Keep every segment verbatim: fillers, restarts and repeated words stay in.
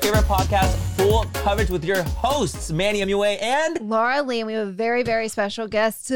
favorite podcast, Full Coverage, with your hosts, Manny M U A and Laura Lee. And we have a very, very special guest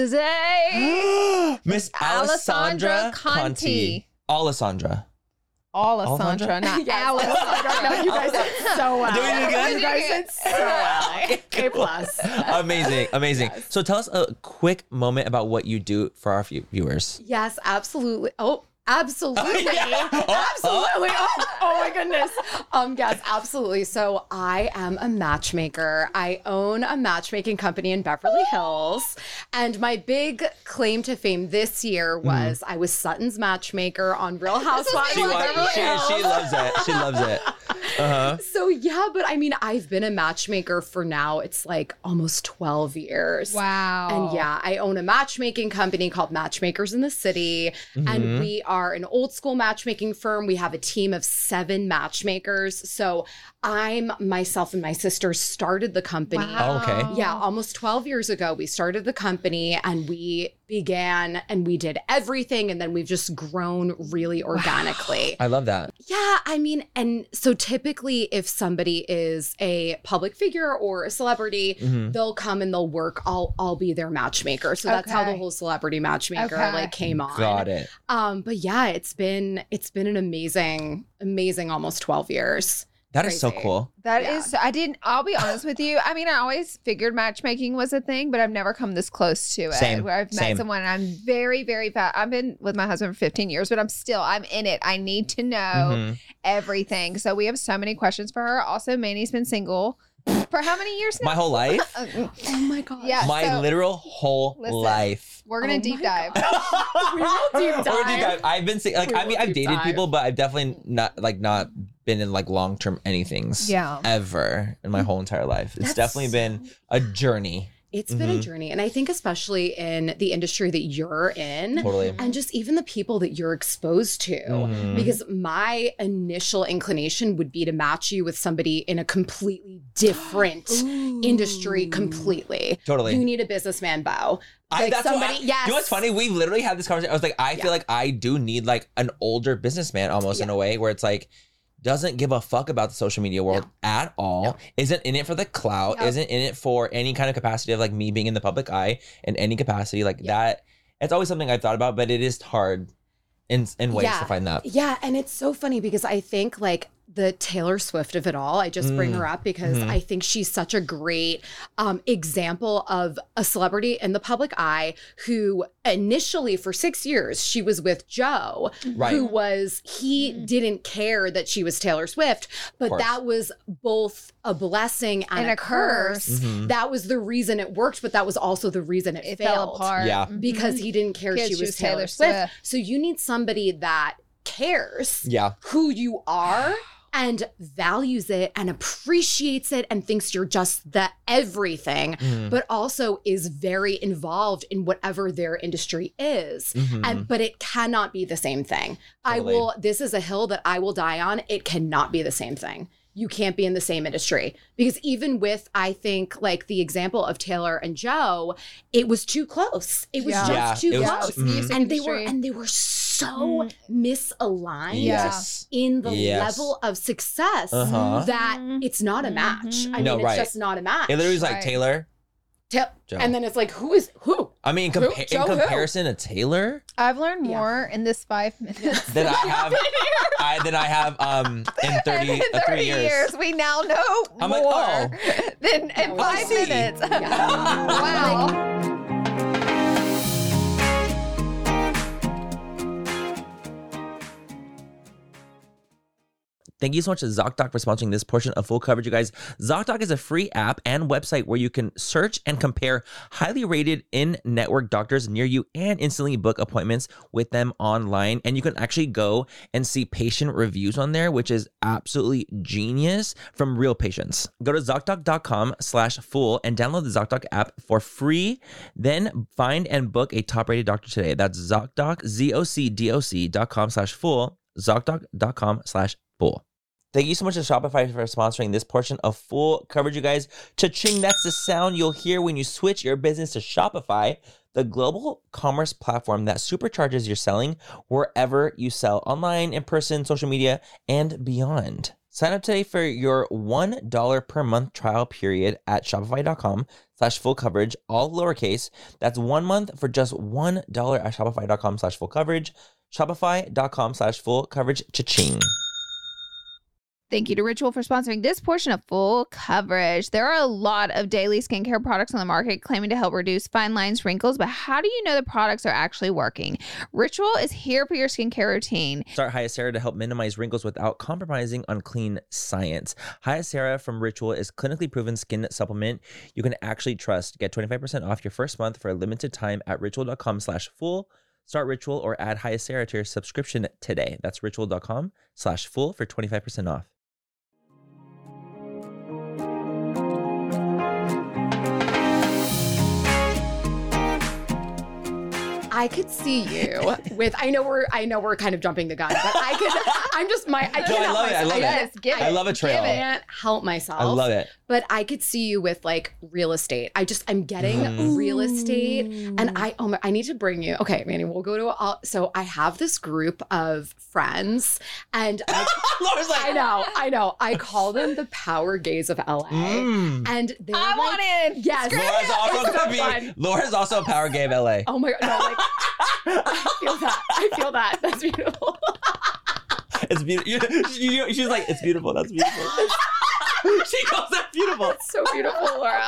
today. Miss Alessandra Conti. Alessandra. Alessandra, not Yes. Alessandra. No, you guys did so well. Did we do good? You guys did so well. A plus. Amazing, amazing. Yes. So tell us a quick moment about what you do for our view- viewers. Yes, absolutely. Oh, absolutely. Yeah. Oh, Absolutely. Oh, oh my goodness. Um, yes, absolutely. So I am a matchmaker. I own a matchmaking company in Beverly Hills. And my big claim to fame this year was mm. I was Sutton's matchmaker on Real Housewives She, of wa- Beverly she, Hills. she loves it. She loves it. Uh-huh. So yeah, but I mean, I've been a matchmaker for now, it's like almost twelve years. Wow. And yeah, I own a matchmaking company called Matchmakers in the City. Mm-hmm. And we are an old school matchmaking firm. We have a team of seven matchmakers. So I'm myself and my sister started the company. Wow. Oh, okay. Yeah, almost twelve years ago, we started the company and we began and we did everything. And then we've just grown really organically. I love that. Yeah, I mean, and so typically if somebody is a public figure or a celebrity, Mhm. they'll come and they'll work. I'll I'll be their matchmaker. So that's how the Okay. whole celebrity matchmaker Okay. like came on. Got it. Um, but yeah, it's been it's been an amazing, amazing almost twelve years. That is so Crazy. cool. That Yeah. is, I didn't, I'll be honest with you. I mean, I always figured matchmaking was a thing, but I've never come this close to it. Same, Where I've met same. someone and I'm very, very fast. I've been with my husband for fifteen years, but I'm still, I'm in it. I need to know Mhm. everything. So we have so many questions for her. Also, Manny's been single for how many years now? My whole life? Uh, mm. Oh my god. Yeah. My so- literal whole Listen. life. We're going to Oh deep my dive. We will deep We're dive. deep dive. I've been saying, like, We I mean, will I've deep dated dive. people, but I've definitely not, like, not been in, like, long-term anythings Yeah. ever in my whole entire life. It's That's definitely been a journey. It's been a Mhm. journey. And I think especially in the industry that you're in, Totally. and just even the people that you're exposed to. Mhm. Because my initial inclination would be to match you with somebody in a completely different industry completely. Totally. You need a businessman, Bo. I, Like that's what somebody, I, yes. You know what's funny? We literally had this conversation. I was like, I Yeah. feel like I do need like an older businessman almost in Yeah. a way where it's like, doesn't give a fuck about the social media world at all, No. isn't in it for the clout, Yep. isn't in it for any kind of capacity of like me being in the public eye in any capacity like Yeah. that. It's always something I've thought about, but it is hard in, in ways Yeah. to find that. Yeah, and it's so funny because I think like the Taylor Swift of it all, I just bring Mm. her up because Mhm. I think she's such a great um, example of a celebrity in the public eye who initially for six years, she was with Joe, Right. who was, he didn't care that she was Taylor Swift, but course. that was both a blessing and, And a, a curse. curse. Mhm. That was the reason it worked, but that was also the reason it, It failed. fell apart. Yeah. Because he didn't care Because she she was was Taylor, Taylor Swift. Swift. So you need somebody that cares Yeah. who you are and values it and appreciates it and thinks you're just the everything, Mhm. but also is very involved in whatever their industry is. Mhm. And but it cannot be the same thing. I Totally. will, this is a hill that I will die on. It cannot be the same thing. You can't be in the same industry because even with, I think, like the example of Taylor and Joe, it was too close. It was Yeah. just Yeah, too it was close. too- mhm. And they were, Industry. and they were so Mm. misaligned Yeah. Yes. in the Yes. level of success Uh-huh. that Mhm. it's not a match. Mhm. I No, mean, right. it's just not a match. It literally was like Right. Taylor. Ta- Joe. and then it's like, who is who? I mean, Who? compa- in Joe who? comparison to Taylor, I've learned Yeah. more in this five minutes. that I have, I than I have um in thirty, in uh, three years. we now know I'm more like, oh. than in Oh, five I see. minutes. Yeah. Wow. Thank you so much to ZocDoc for sponsoring this portion of Full Coverage, you guys. ZocDoc is a free app and website where you can search and compare highly rated in-network doctors near you and instantly book appointments with them online. And you can actually go and see patient reviews on there, which is absolutely genius from real patients. Go to ZocDoc.com slash full and download the ZocDoc app for free. Then find and book a top-rated doctor today. That's ZocDoc, Z-O-C-D-O-C dot com slash full, ZocDoc.com slash full. Thank you so much to Shopify for sponsoring this portion of Full Coverage, you guys. Cha-ching, that's the sound you'll hear when you switch your business to Shopify, the global commerce platform that supercharges your selling wherever you sell, online, in person, social media, and beyond. Sign up today for your one dollar per month trial period at shopify.com slash full coverage, all lowercase. That's one month for just one dollar at shopify.com slash full coverage. Shopify.com slash full coverage. Cha-ching. Thank you to Ritual for sponsoring this portion of Full Coverage. There are a lot of daily skincare products on the market claiming to help reduce fine lines, wrinkles, but how do you know the products are actually working? Ritual is here for your skincare routine. Start Hyacera to help minimize wrinkles without compromising on clean science. Hyacera from Ritual is clinically proven skin supplement you can actually trust. Get twenty-five percent off your first month for a limited time at ritual.com slash full. Start Ritual or add Hyacera to your subscription today. That's ritual.com slash full for twenty-five percent off. I could see you with. I know we're. I know we're kind of jumping the gun, but I could. I'm just my. I, No, I love it. I love it. Yes, give I it. love a trail. I can't help myself. I love it. But I could see you with like real estate. I just. I'm getting Mm. real estate, and I. Oh my. I need to bring you. Okay, Manny. We'll go to. All, so I have this group of friends, and I, Laura's like, I know. I know. I call them the power gays of L A, Mm. and they're I like, want in. Yes. Laura's also It's so gonna be. fun. Laura's also a power gay of L A. Oh my god. No, like. I feel that. I feel that. That's beautiful. It's beautiful. You, you, she's like, it's beautiful. That's beautiful. She calls that beautiful. It's so beautiful, Laura.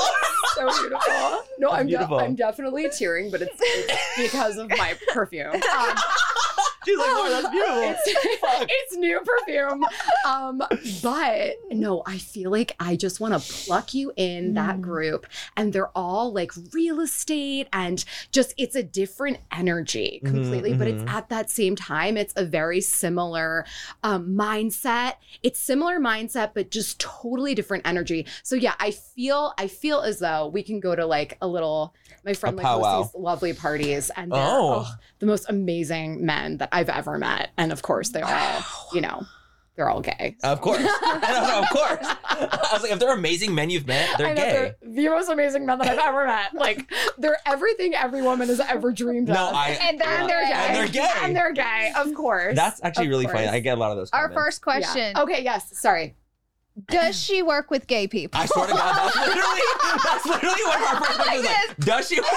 So beautiful. No, I'm, de- beautiful. I'm definitely tearing, but it's, it's because of my perfume. Um, She's like, Laura, that's beautiful. It's, Fuck. it's new perfume. Um, but no, I feel like I just want to pluck you in that Mm. group, and they're all like real estate, and just it's a different energy completely, Mhm, but it's mhm. at that same time, it's a very similar um, mindset. It's similar mindset, but just totally different energy. So yeah, I feel I feel as though we can go to like a little. My friend A like powwow. hosts these lovely parties, and they're Oh. oh, the most amazing men that I've ever met. And of course, they're all, you know, they're all gay. Of course. And I was like, of course. I was like, if they're amazing men you've met, they're I know gay. they're the most amazing men that I've ever met. Like, they're everything every woman has ever dreamed No, of. I. And they're, and they're gay. And they're gay. And they're gay, of course. That's actually Of really funny. course. I get a lot of those. Our Comments. first Yeah. question. Okay, yes. Sorry. Does she work with gay people? I swear to God, that's literally that's literally what our first question is like. Does she?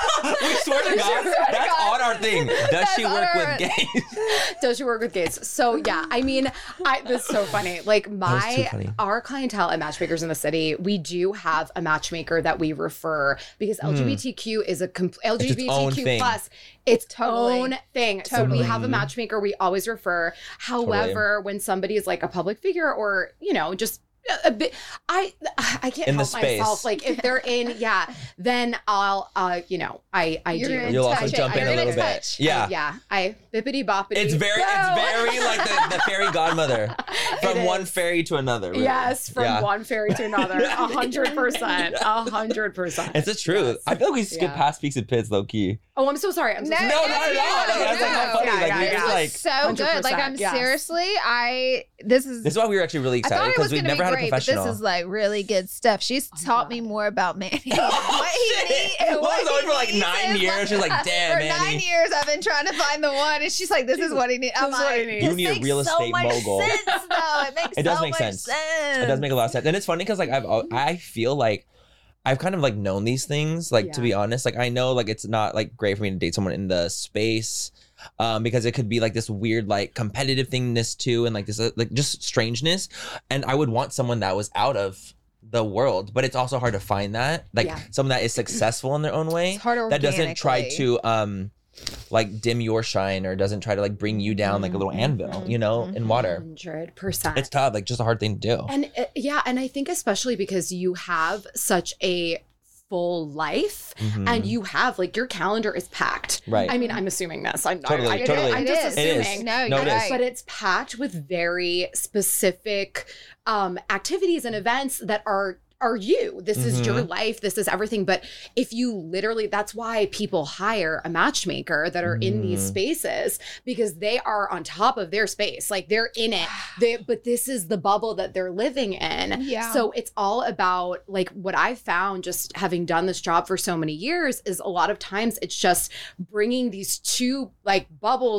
We swear to God, swear to that's God. on our thing. Does That's she on work our- with gays? Does she work with gays? So yeah, I mean, I this is so funny. Like is too my funny. our clientele at Matchmakers in the City, we do have a matchmaker that we refer because L G B T Q is a compl- Hmm. its own L G B T Q thing. plus its Totally. own thing. So Totally. we have a matchmaker we always refer. However, when somebody is like a public figure or you know just a bit, I I can't In the help myself. space. Like if they're in, yeah, then I'll uh you know I I You're do. gonna You'll also touch it. jump in You're a gonna little touch. bit. Yeah. yeah, I bippity boppity. It's very, go. it's very like the, the fairy godmother from It one is. fairy to another. really. Yes, from Yeah. one fairy to another. A hundred percent. A hundred percent. It's the truth. Yes. I feel like we skip Yeah. past Peaks and Pits, low key. Oh, I'm so sorry. I'm so No, sorry. No, no, not at no, all. no, That's like how no. funny. Yeah, like yeah, we yeah. just like. so good. Like I'm yes. seriously, I this is This is why we were actually really I thought excited it was because we've gonna never be had a great, but professional. this is like really good stuff. She's Oh, taught God. me more about Manny. what he needs and Well, what it's only he for like needs nine is, years. She's like, damn, for Manny. nine years, I've been trying to find the one, and she's like, "This is what he needs." I'm This is what he like, needs. You "This need a makes real so estate much mogul." sense, though. It makes It does so make much sense. sense. It does make a lot of sense, and it's funny because like I've al- I feel like I've kind of like known these things. Like to Yeah. be honest, like I know like it's not like great for me to date someone in the space. Um, because it could be like this weird like competitive thingness too, and like this uh, like just strangeness, and I would want someone that was out of the world, but it's also hard to find that like Yeah. someone that is successful in their own way It's hard that doesn't try organically. to um like dim your shine or doesn't try to like bring you down like a little anvil, you know, in water. Hundred percent. It's tough, like just a hard thing to do. And uh, yeah, and I think especially because you have such a full life Mhm. and you have like your calendar is packed. Right. I mean, I'm assuming this. I'm Totally, I, I, totally. I'm It just is. It is. assuming. No, No, you're it is. right. But it's packed with very specific um, activities and events that are are you. This is your Mhm. life. This is everything. But if you literally, that's why people hire a matchmaker that are in these Mm. spaces because they are on top of their space. Like they're in it. They, but this is the bubble that they're living in. Yeah. So it's all about like what I've found just having done this job for so many years is a lot of times it's just bringing these two like bubbles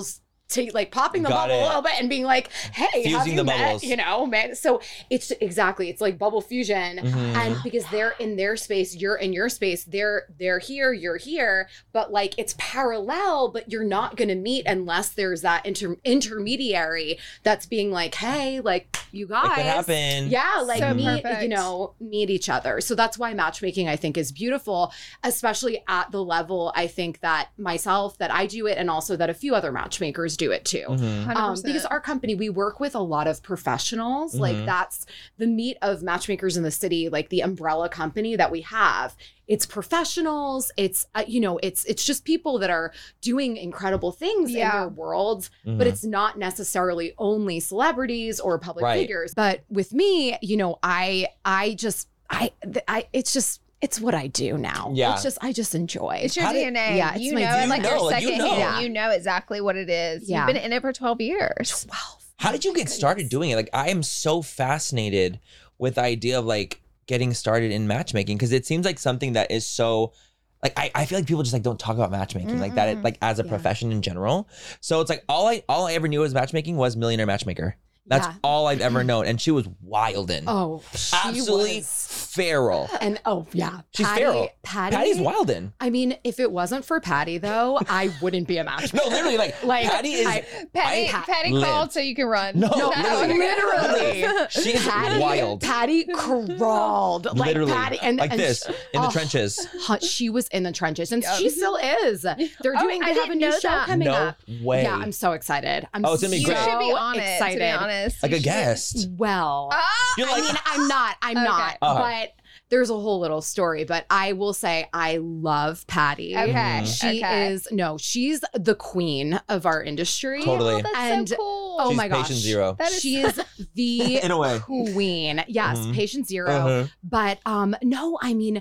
to like popping the Got bubble it. a little bit and being like, hey, Fusing have you the met? bubbles. You know, man. So it's exactly, it's like bubble fusion. Mhm. And because they're in their space, you're in your space, they're they're here, you're here, but like it's parallel, but you're not gonna meet unless there's that inter- intermediary that's being like, hey, like you guys. It could happen. Yeah, like So meet, perfect. you know, meet each other. So that's why matchmaking, I think, is beautiful, especially at the level I think that myself, that I do it, and also that a few other matchmakers do it too. Mhm. one hundred Um, percent. because our company, we work with a lot of professionals. Like Mhm. that's the meat of Matchmakers in the City, like the umbrella company that we have. It's professionals. It's uh, you know, it's it's just people that are doing incredible things Yeah. in their worlds. Mhm. But it's not necessarily only celebrities or public Right. figures. But with me, you know, I I just I th- I it's just it's what I do now. Yeah. It's just I just enjoy. It's your How did- D N A. yeah, it's you my know D N A. it like You know, your like, you second know. hand. You know exactly what it is. Yeah. You've been in it for twelve years. twelve. How did you get started doing it? Like, I am so fascinated with the idea of like getting started in matchmaking because it seems like something that is so like I, I feel like people just like don't talk about matchmaking like that Mm-mm. like as a Yeah. profession in general. So it's like all I all I ever knew was matchmaking was Millionaire Matchmaker. That's Yeah. all I've ever known, and she was wildin', Oh, she absolutely was. feral. And oh yeah, She's Patty, feral. Patty, Patty's wildin'. I mean, if it wasn't for Patty though, I wouldn't be a matchmaker. No, literally, like, Like, Patty is. I- Patty, I Patty lived. called so you can run. No, No, literally, literally. she is Patty, wild. Patty crawled like Literally, Patty, and like and this she- in the oh, trenches. huh, she was in the trenches, and Yep. she still is. They're Oh, doing. I They have a didn't new know show that. coming No up. way. Yeah, I'm so excited. I'm Oh, it's gonna be You great. should be on it, excited. to be honest. Like You a should- guest. Well, Ah! You're I like, mean, I'm not. I'm Okay. not. Uh-huh. But there's a whole little story. But I will say, I love Patty. Okay. Mhm. She okay. is no. She's the queen of our industry. Totally. Oh, that's And- so cool. Oh she's my gosh. patient zero. That is She is the In a way. queen. Yes, Mhm. patient 0 Uh-huh. But um, no, I mean,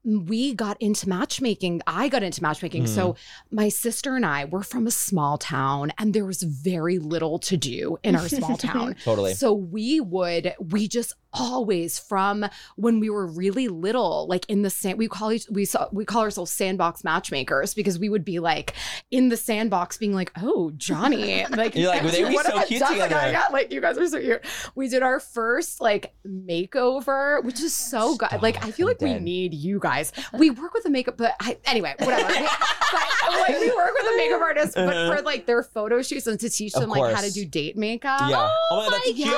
we got into matchmaking. I got into matchmaking. Mm. So my sister and I were from a small town, and there was very little to do in our small town. Totally. So we would, we just always from when we were really little, like in the sand, we call each, we saw, we call ourselves sandbox matchmakers because we would be like in the sandbox being like, oh, Johnny. Like, You're like, well, they'd be what so have I cute done? Like, together. I got, like, you guys are so cute. We did our first like makeover, which is so good. Stop. Like, I feel like I'm we dead. need you guys. We work with a makeup, but I, anyway, whatever. We- but like we work with a makeup artist, but Uh-huh. for like their photo shoots and to teach Of them like how to course. do date makeup. Yeah. Oh my god, that's cute.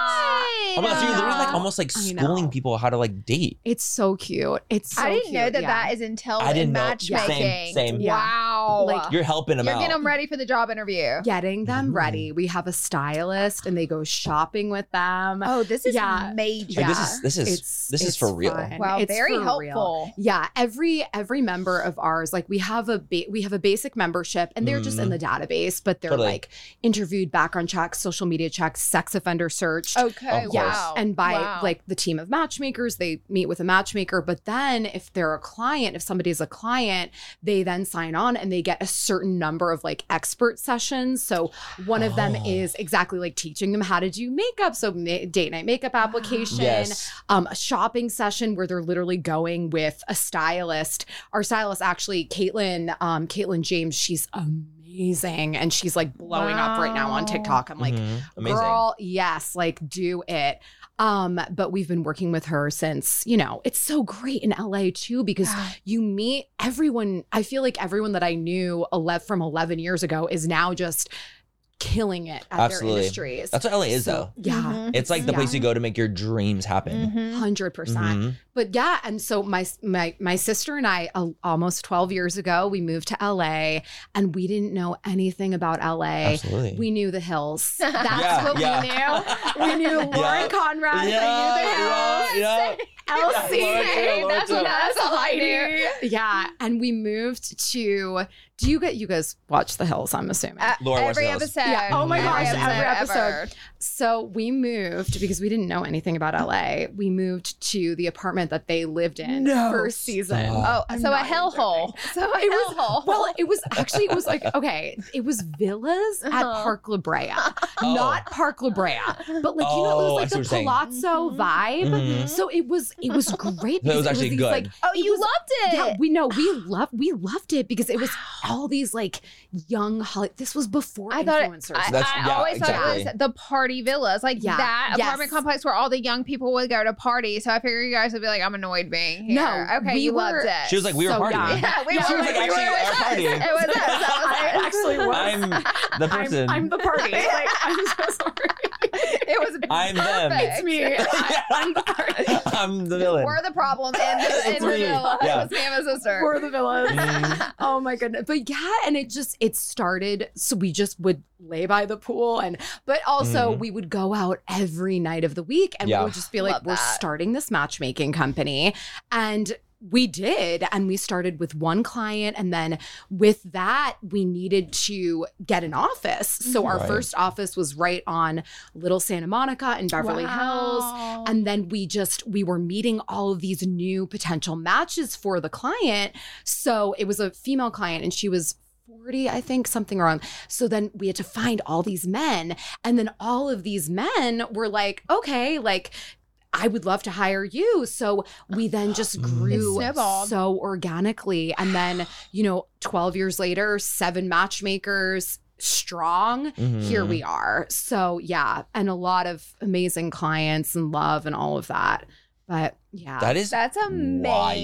Oh my god, so you're literally like Yeah. almost like I schooling know. people how to like date. It's so cute. It's so I didn't know cute, that yeah. that is entailed I didn't in know. Yeah. matchmaking. Same, same. Yeah. Wow. Like, You're helping them You're out. getting them ready for the job interview. Getting them Ooh. ready. We have a stylist and they go shopping with them. Oh, this is Yeah. major. Like, this is this is It's- this is it's for real. fun. Wow, It's very for helpful. real. Yeah, every every member of ours, like we have a ba- we have a basic membership, and they're just in the database, but they're Totally. like interviewed, background checks, social media checks, sex offender search. Okay. Of Yes, course. Wow. and by Wow. like the team of matchmakers, they meet with a matchmaker. But then, if they're a client, if somebody is a client, they then sign on and they get a certain number of like expert sessions. So one of them Oh. is exactly like teaching them how to do makeup. So ma- date night makeup application, Yes. um, a shopping session where they're literally going with a stylist. Our stylist, actually, Caitlin, um, Caitlin James, she's amazing, and she's like blowing up right now on Wow. TikTok. I'm like, Mhm. Amazing. girl, yes, like do it. Um, but we've been working with her since, you know, it's so great in L A too, because you meet everyone. I feel like everyone that I knew eleven from eleven years ago is now just killing it at Absolutely. their industries. That's what L A is So, though. Yeah. Mhm. It's like the Yeah. place you go to make your dreams happen. Mhm. Hundred percent. Mhm. But yeah, and so my my my sister and I, uh, almost twelve years ago, we moved to L A, and we didn't know anything about L A. Absolutely. We knew the hills. That's Yeah, what yeah. we knew. We knew Lauren Yeah. Conrad. yeah, We knew the hills. yeah, yeah. Elsie. Yeah, Lauren too, Lauren that's too. that's all I Heidi. Yeah, and we moved to. Do you get you guys watch The Hills? I'm assuming. Uh, Laura watched every those. episode. Yeah. Oh my gosh, every episode. ever. So we moved because we didn't know anything about L A. We moved to the apartment that they lived in No. first season. Stop. Oh, I'm so a not even hellhole. So a It was hellhole. well, it was actually it was like okay, it was villas at Uh-huh. Park La Brea, Oh. not Park La Brea, but like you know Oh, it I was like see the what you're saying. palazzo Mhm. vibe. Mhm. So it was it was great. So it was because actually these, good. Like, oh, it you was- loved it. yeah, we know we loved we loved it because it was all these like young Holly. This was before I thought it, influencers. I, That's- I yeah, always thought exactly. it was the party villas, like Yeah. that Yes. apartment complex where all the young people would go to party. So I figure you guys would be like, I'm annoyed being here. No, okay, we you were- loved it. She was like, we were So partying. young. yeah, we Yeah. were She was like, we actually, were- our it was us. party. It was us. That was I us. actually was. I'm the person. I'm, I'm the party. Like, I'm so sorry. It was I'm them. perfect. It's me. I, I'm the party. I'm the villain. We're the problem in the, It's in the me. villa. Yeah. It was me and my sister. For the villas. Mhm. Oh my goodness. But yeah, and it just it started so we just would lay by the pool and but also Mhm. we would go out every night of the week and Yeah. we would just be like, Love we're that. starting this matchmaking company. And we did. And we started with one client. And then with that, we needed to get an office. So our Right. first office was right on Little Santa Monica in Beverly Hills. Wow. And then we just, we were meeting all of these new potential matches for the client. So it was a female client and she was forty, I think, something wrong. So then we had to find all these men. And then all of these men were like, okay, like, I would love to hire you. So we then just grew snowballed. so organically. And then, you know, twelve years later, seven matchmakers strong. Mhm. Here we are. So yeah, and a lot of amazing clients and love and all of that. But yeah. That is That's amazing.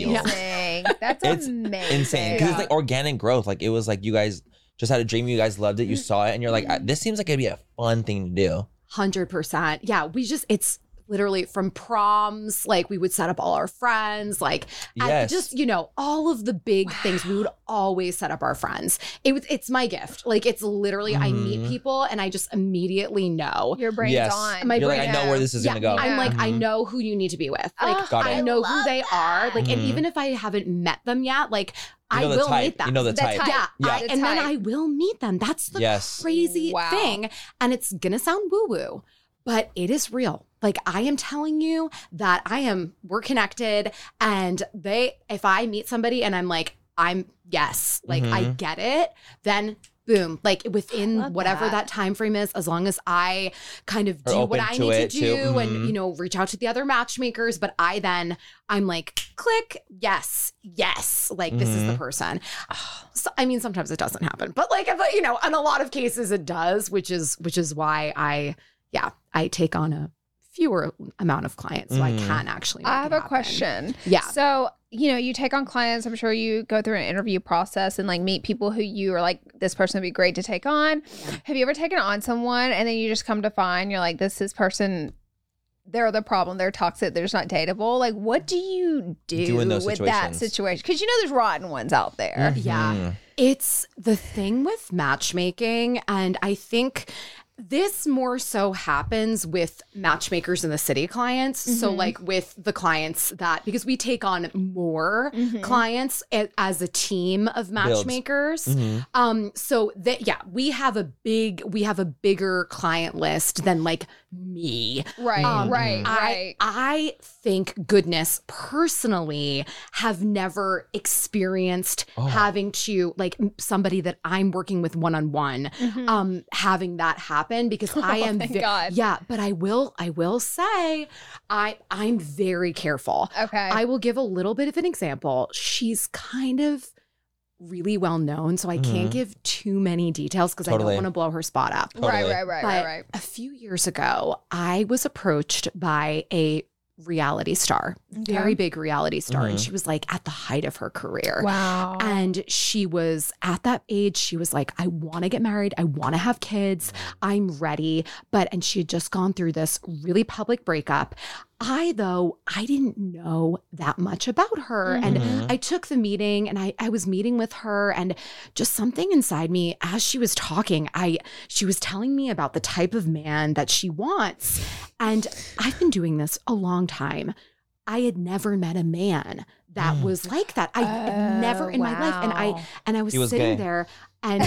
wild. That's It's amazing. insane because Yeah. it's like organic growth. Like it was like you guys just had a dream, you guys loved it, you saw it, and you're like, I- this seems like it'd be a fun thing to do. one hundred percent. Yeah, we just, it's literally from proms, like we would set up all our friends, like and Yes. just, you know, all of the big things. We would always set up our friends. It was, it's my gift. Like it's literally, I meet Mhm. people and I just immediately know. Your brain's Yes. on. My You're like, brain- I know where this is Yeah, gonna go. I'm like, I Mhm. know who you need to be with. Like, Oh, Got it. I know who love they are. Like, and Mhm. even if I haven't met them yet, like, You I know the will type. meet them. You know the The type. type. Yeah, Yeah. I- The and then type. I will meet them. That's the Yes. crazy Wow. thing. And it's gonna sound woo-woo, but it is real. Like I am telling you that I am, we're connected and they, if I meet somebody and I'm like, I'm yes, like I Mhm. get it, then boom, like I within love whatever that. that time frame is, as long as I kind of Are do what open I to need it, to too. do and, Mhm. you know, reach out to the other matchmakers, but I then, I'm like, click, yes, yes, like this is the Mhm. person. So, I mean, sometimes it doesn't happen, but like, if, you know, in a lot of cases it does, which is, which is why I, yeah, I take on a fewer amount of clients so I Mhm. can actually make I have it a happen. question. Yeah. So, you know, you take on clients. I'm sure you go through an interview process and like meet people who you are like, this person would be great to take on. Yeah. Have you ever taken on someone and then you just come to find you're like, this is person, they're the problem. They're toxic. They're just not dateable. Like, what do you do, Do in those with that situations. situation? Because you know there's rotten ones out there. Yeah. Mhm. It's the thing with matchmaking. And I think this more so happens with matchmakers in the city clients. So, Mhm. like with the clients that, because we take on more Mhm. clients a- as a team of matchmakers. Mhm. Um, so that, yeah, we have a big, we have a bigger client list than like me. Right, Um, right, I, right. I thank goodness personally have never experienced Oh. having to like m- somebody that I'm working with one on one, Mhm. um, having that happen because I Oh, am, thank ve- God. yeah, but I will, I will say, I, I'm very careful. Okay. I will give a little bit of an example. She's kind of really well known, so I can't Mhm. give too many details because I Totally. don't want to blow her spot up. right, Totally. right, right, But right, right. a few years ago, I was approached by a reality star, Okay. very big reality star, and Mhm. she was like at the height of her career. Wow. And she was at that age, she was like, I want to get married. I want to have kids. I'm ready. But, and she had just gone through this really public breakup. I, though, I didn't know that much about her. Mhm. And Mhm. I took the meeting and I, I was meeting with her, and just something inside me as she was talking, I, she was telling me about the type of man that she wants. And I've been doing this a long time. I had never met a man that Mm. was like that. I Oh, never in my life. And I wow. and I was, He was sitting gay. there, and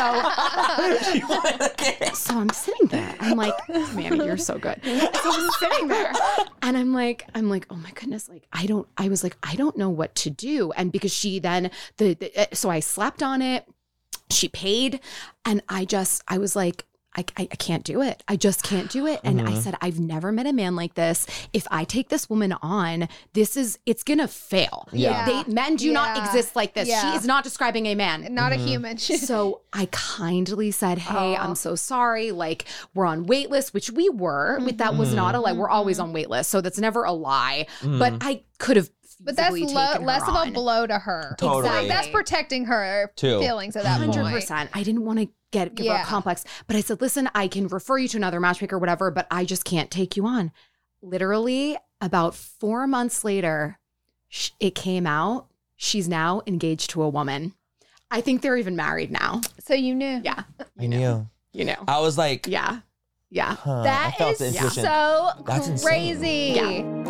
so so I'm sitting there. I'm like, Manny, you're so good. So I'm sitting there, and I'm like, I'm like, oh my goodness, like I don't. I was like, I don't know what to do, and because she then the, the so I slept on it. She paid, and I just I was like, I, I, I can't do it. I just can't do it. And Mm-hmm. I said, I've never met a man like this. If I take this woman on, this is, it's going to fail. Yeah. They, men do not Yeah. exist like this. Yeah. She is not describing a man. Not Mm-hmm. a human. So I kindly said, hey, I'm so sorry. Like, we're on wait list, which we were. But that was not a lie. We're always on wait list. So that's never a lie. But I could have But that's feasibly lo- taken her less of on. a blow to her. Totally. Like, that's protecting her Too. feelings at that one hundred point. percent. I didn't want to get give her Yeah. a complex, but I said, listen, I can refer you to another matchmaker, whatever, but I just can't take you on. Literally, about four months later, sh- it came out. She's now engaged to a woman. I think they're even married now. So you knew. Yeah. I knew. You know. I was like, Yeah. Yeah. huh, I That felt is the intuition. so That's insane. crazy. Yeah.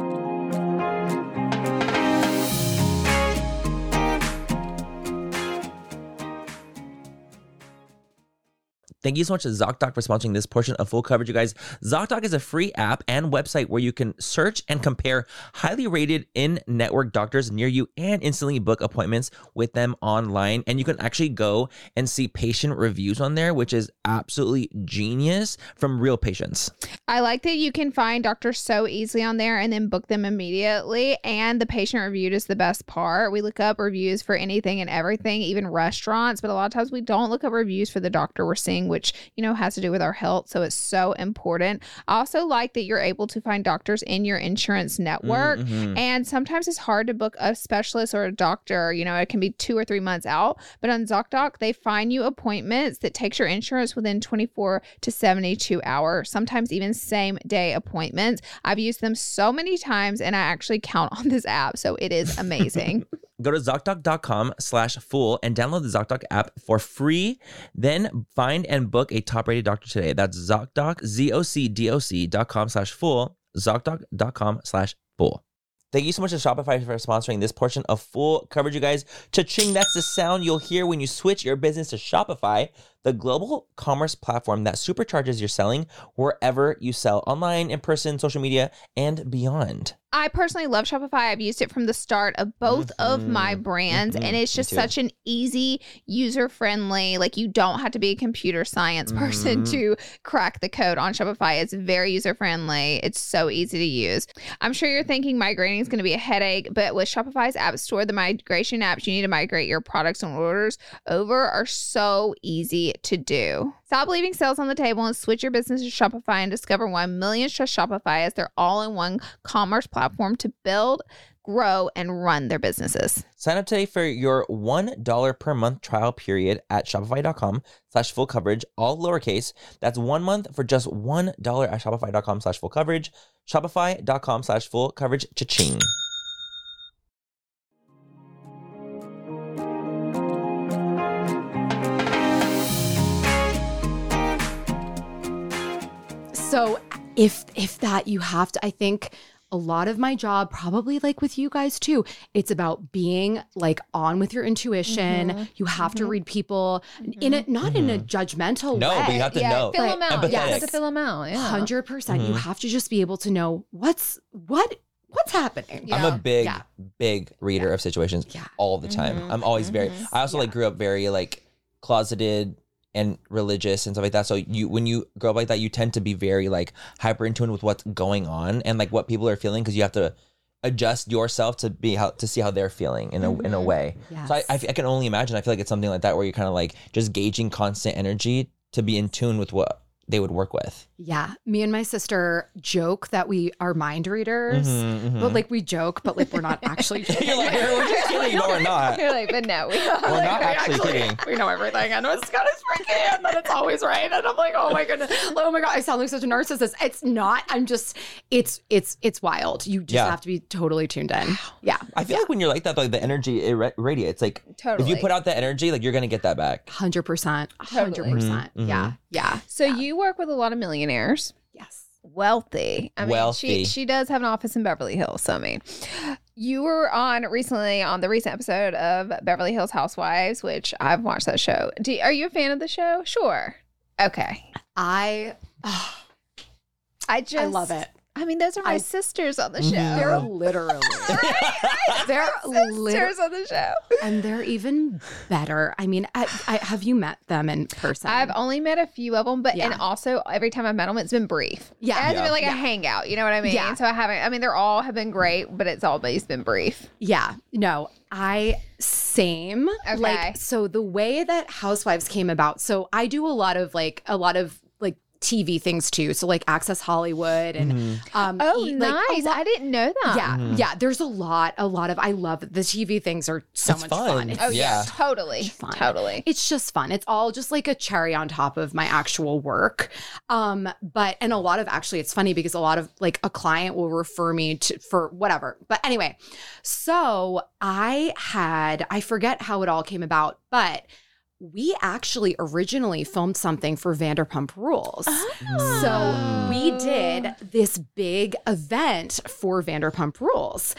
Thank you so much to ZocDoc for sponsoring this portion of Full Coverage, you guys. ZocDoc is a free app and website where you can search and compare highly rated in-network doctors near you and instantly book appointments with them online. And you can actually go and see patient reviews on there, which is absolutely genius from real patients. I like that you can find doctors so easily on there and then book them immediately. And the patient reviewed is the best part. We look up reviews for anything and everything, even restaurants, but a lot of times we don't look up reviews for the doctor we're seeing, which, you know, has to do with our health. So it's so important. I also like that you're able to find doctors in your insurance network. Mhm. And sometimes it's hard to book a specialist or a doctor. You know, it can be two or three months out. But on ZocDoc, they find you appointments that takes your insurance within twenty-four to seventy-two hours, sometimes even same day appointments. I've used them so many times and I actually count on this app. So it is amazing. Go to ZocDoc.com slash fool and download the ZocDoc app for free. Then find and book a top-rated doctor today. That's ZocDoc, Z-O-C-D-O-C dot com slash fool, ZocDoc.com slash fool. Thank you so much to Shopify for sponsoring this portion of Full Coverage, you guys. Cha-ching, that's the sound you'll hear when you switch your business to Shopify, the global commerce platform that supercharges your selling wherever you sell, online, in person, social media, and beyond. I personally love Shopify. I've used it from the start of both of my brands, Mhm. and it's Me just too. such an easy, user-friendly, like you don't have to be a computer science person Mhm. to crack the code on Shopify. It's very user-friendly. It's so easy to use. I'm sure you're thinking migrating is going to be a headache, but with Shopify's App Store, the migration apps you need to migrate your products and orders over are so easy to do. Stop leaving sales on the table and switch your business to Shopify and discover why millions trust Shopify as their all-in-one commerce platform to build, grow, and run their businesses. Sign up today for your one dollar per month trial period at shopify.com slash full coverage, all lowercase. That's one month for just one dollar at shopify.com slash full coverage. Shopify.com slash full coverage. Cha-ching. So if if that you have to, I think a lot of my job, probably like with you guys too, it's about being like on with your intuition. Mhm. You have to Mhm. read people in a not in a Mhm. judgmental No, way. but you have to yeah, know. fill Like, them out. You empathetic. have to fill them out. Yeah. Hundred percent. You Mhm. have to just be able to know what's what what's happening. Yeah. I'm a big, Yeah. big reader of situations Yeah. all the time. Mhm. I'm always very, Mhm. I also Yeah. like grew up very like closeted and religious and stuff like that. So you, when you grow up like that, you tend to be very like hyper in tune with what's going on and like what people are feeling because you have to adjust yourself to be how to see how they're feeling in a in a Mhm. way. Yes. So I, I, f- I can only imagine. I feel like it's something like that where you're kind of like just gauging constant energy to be in tune with what they would work with. Yeah. Me and my sister joke that we are mind readers. Mhm, mhm. But like we joke, but like we're not actually joking. You're like, we're, we're just kidding, but we're not. You're like, but no, we are. We're Like, not we actually kidding. We know everything. I know it's kind of freaky and then it's always right. And I'm like, oh my goodness. Oh my God. I sound like such a narcissist. It's not. I'm just, it's, it's, it's wild. You just Yeah. have to be totally tuned in. Yeah. I feel yeah. like when you're like that, like the energy it ra- radiates. Like Totally. if you put out that energy, like you're gonna get that back. one hundred percent. one hundred Totally. percent. Mhm, Yeah. Yeah. So you work with a lot of millionaires. Yes. Wealthy. I mean, Wealthy. she she does have an office in Beverly Hills. So I mean, you were on recently on the recent episode of Beverly Hills Housewives, which I've watched that show. Do, are you a fan of the show? Sure. Okay. I, oh, I just I love it. I mean, those are my I- sisters on the show. They're literally. They're literally. sisters on the show. And they're even better. I mean, I, I, have you met them in person? I've only met a few of them, but Yeah. and also every time I've met them, it's been brief. Yeah. It hasn't Yeah. been like Yeah. a hangout. You know what I mean? Yeah. So I haven't. I mean, they're all have been great, but it's always been brief. Yeah, no, I same. Okay. Like, so the way that Housewives came about, so I do a lot of like, a lot of like T V things too. So like Access Hollywood and, Mm-hmm. um, Oh, e- like, a nice! lot- I didn't know that. yeah, Mhm. yeah. There's a lot, a lot of. I love the T V things are so It's much fun. fun. It's Oh yeah, Yeah. totally, fun. totally. It's just fun. It's all just like a cherry on top of my actual work. Um, but and a lot of actually it's funny because a lot of like a client will refer me to for whatever. But anyway, so I had I forget how it all came about, but we actually originally filmed something for Vanderpump Rules. So we did this big event for Vanderpump Rules.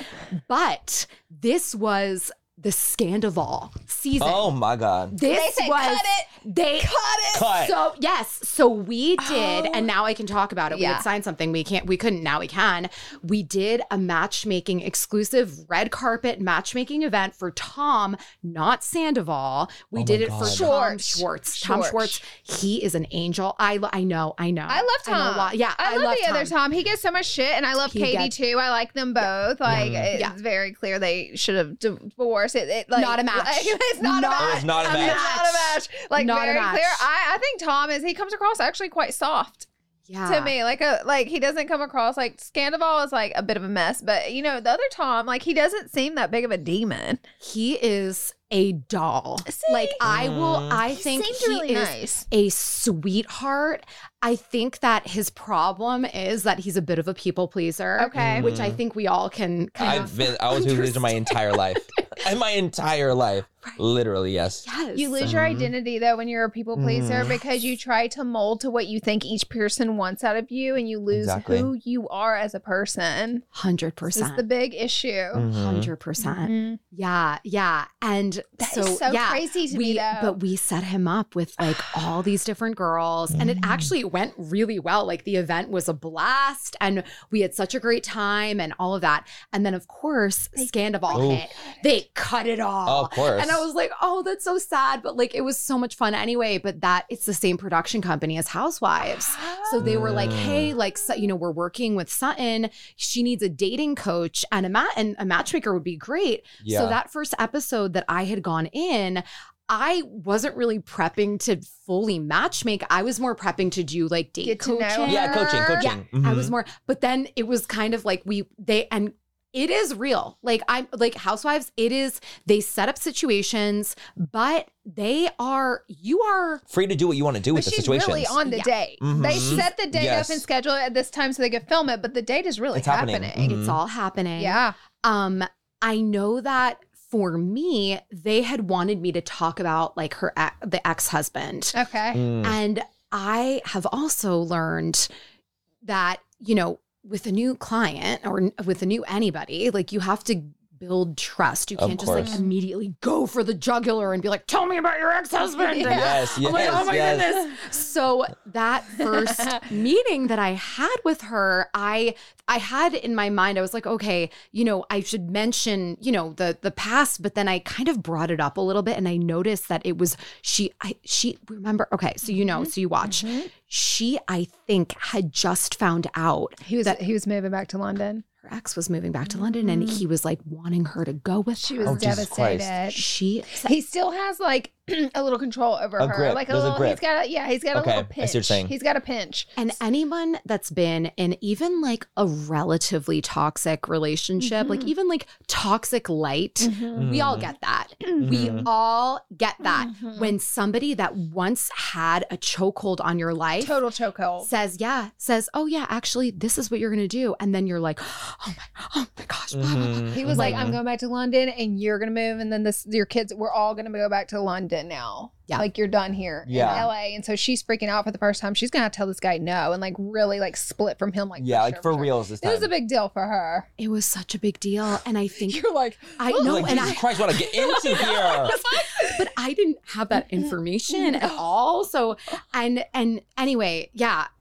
But this was the Scandival season. Oh my God. This They said, was "Cut it, they cut it." Cut. So yes, so we did, Oh. and now I can talk about it. We Yeah. had signed something. We can't. We couldn't. Now we can. We did a matchmaking exclusive red carpet matchmaking event for Tom, not Sandoval. We Oh did my it for God. Tom Schwartz. Schwartz. Tom Schwartz. Schwartz. He is an angel. I lo- I know. I know. I love Tom. know a lot. Yeah, I, I, love, love the other Tom. He gets so much shit, and I love He Katie gets- too. I like them both. Like it's Yeah. very clear they should have divorced. It, it like Not a match. like, it's not, Not- a match. It was not a I mean, match. It's not a match. Like Not a very match. clear. I, I think Tom is. He comes across actually quite soft Yeah. to me. Like a like he doesn't come across like Scandival is like a bit of a mess, but you know the other Tom like he doesn't seem that big of a demon. He is a doll. See? Like I will. Mm. I He think seemed he really is nice. a sweetheart. I think that his problem is that he's a bit of a people pleaser. Okay. Which I think we all can kind I've of been, I was religious my entire life. And my entire life. Literally, yes. Yes. You lose your Mhm. identity though when you're a people pleaser Mhm. because you try to mold to what you think each person wants out of you, and you lose Exactly. who you are as a person. hundred This is percent. the big issue. Mhm. Hundred percent. Mhm. Yeah, yeah. And That so, is so yeah, crazy to we, me though. But we set him up with like all these different girls, and it actually went really well. Like the event was a blast, and we had such a great time, and all of that. And then, of course, Scandival Oof. hit. They cut it all. Oh, of course. And I was like, oh, that's so sad. But like, it was so much fun anyway. But that it's the same production company as Housewives. So they were like, Mm. hey, like, so, you know, we're working with Sutton. She needs a dating coach and a mat and a matchmaker would be great. Yeah. So that first episode that I had gone in, I wasn't really prepping to fully matchmake. I was more prepping to do like date Get to know coaching. Yeah, coaching, her. coaching. I was Mhm. more, but then it was kind of like we, they, and it is real. Like I'm like Housewives, it is, they set up situations, but they are, you are, free to do what you want to do But with the she's situations. really on the Yeah. date. They Mhm. set the date Yes. up and schedule it at this time so they could film it, but the date is really It's happening. happening. Mhm. it's all happening. Yeah. Um, I know that for me, they had wanted me to talk about like her, ex- the ex-husband. Okay. Mm. And I have also learned that, you know, with a new client or n- with a new anybody, like you have to build trust. You Of can't just like course. immediately go for the jugular and be like, tell me about your ex-husband. Yeah. Yes, yes, I'm like, oh my yes. goodness. So that first meeting that I had with her, I I had in my mind, I was like, okay, you know, I should mention, you know, the the past, but then I kind of brought it up a little bit and I noticed that it was she I she remember, okay, so you know, so you watch. Mhm. She, I think, had just found out He was that he was moving back to London. her ex was moving back to London and he was like wanting her to go with She her. was Oh, Jesus Christ. devastated. She He still has like a little control over A her. grip. Like a There's a little grip. he's got a yeah, he's got a Okay, little I see pinch. what you're saying. He's got a pinch. And anyone that's been in even like a relatively toxic relationship, like Mhm. even like toxic light, we all Mhm. get that. We Mhm. all get that. Mhm. When somebody that once had a chokehold on your life Total chokehold. says, yeah, says, oh yeah, actually, this is what you're gonna do. And then you're like, oh my, oh my gosh. Blah, blah, blah. Mhm. He was like, Mhm. I'm going back to London and you're going to move. And then this, your kids, we're all going to go back to London now. Yeah. Like you're done here Yeah. in L A. And so she's freaking out for the first time. She's going to have to tell this guy no and like really like split from him. Like, Yeah, like sure, for sure. reals this It time. was a big deal for her. It was such a big deal. And I think You're like, I I was know, like, and Jesus I Christ, what I get into here? but I didn't have that information at all. So, and and anyway, yeah.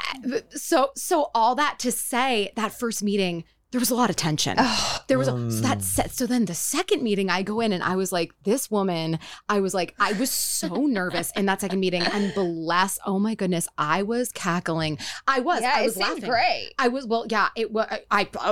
so so all that to say, that first meeting, there was a lot of tension. There was a, so that set. So then the second meeting, I go in and I was like, this woman. I was like, I was so nervous in that second meeting, and bless, oh my goodness, I was cackling. I was. Yeah, I was it seemed laughing. great. I was. Well, yeah. It was. I. I, uh,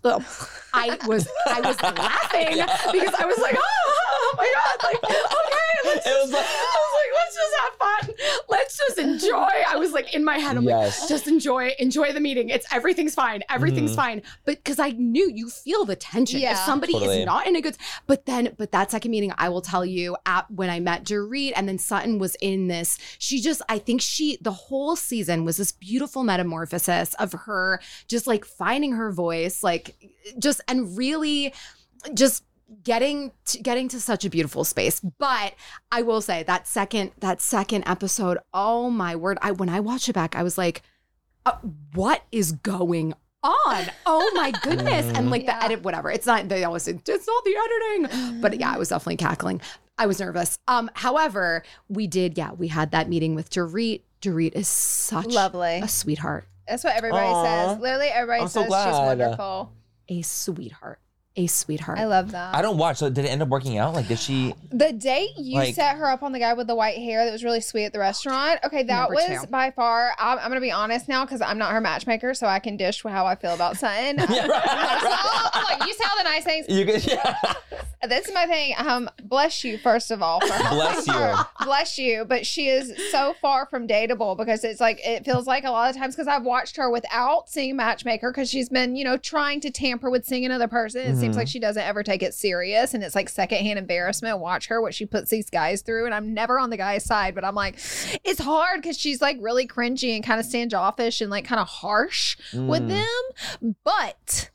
I was. I was laughing because I was like, oh, oh my god, like okay, let's. Just, like, I was like, let's just have fun. Let's just enjoy. I was like in my head, I'm Yes. like, just enjoy, enjoy the meeting. It's everything's fine. Everything's Mhm. fine. But because I knew you feel the tension. Yeah. If somebody Totally. is not in a good, but then, but that second meeting, I will tell you, at when I met Dorit and then Sutton was in this, she just, I think she, the whole season was this beautiful metamorphosis of her just like finding her voice, like just, and really just getting to, getting to such a beautiful space. But I will say that second, that second episode, oh my word, I, when I watched it back, I was like, uh, what is going on? on. Oh my goodness. And like Yeah. the edit, whatever. It's not, they always say, it's not the editing. But yeah, I was definitely cackling. I was nervous. Um, however, we did, yeah, we had that meeting with Dorit. Dorit is such Lovely. a sweetheart. That's what everybody Aw. says. Literally, everybody I'm so says she's glad. wonderful. A sweetheart. A sweetheart. I love that. I don't watch. So did it end up working out? Like, did she? The date you Like- set her up on the guy with the white hair that was really sweet at the restaurant. Okay, that Number was two. by far. I'm, I'm gonna be honest now because I'm not her matchmaker, so I can dish how I feel about Sutton. Yeah, right, I right. saw- I'm like, you saw the nice things. You could, yeah. This is my thing. Um, bless you first of all. For her. Bless you. Bless you. But she is so far from dateable because it's like it feels like a lot of times because I've watched her without seeing a matchmaker because she's been you know trying to tamper with seeing another person. It seems Mhm. like she doesn't ever take it serious, and it's like secondhand embarrassment. Watch her what she puts these guys through, and I'm never on the guy's side, but I'm like, it's hard because she's like really cringy and kind of standoffish and like kind of harsh with Mm. them. But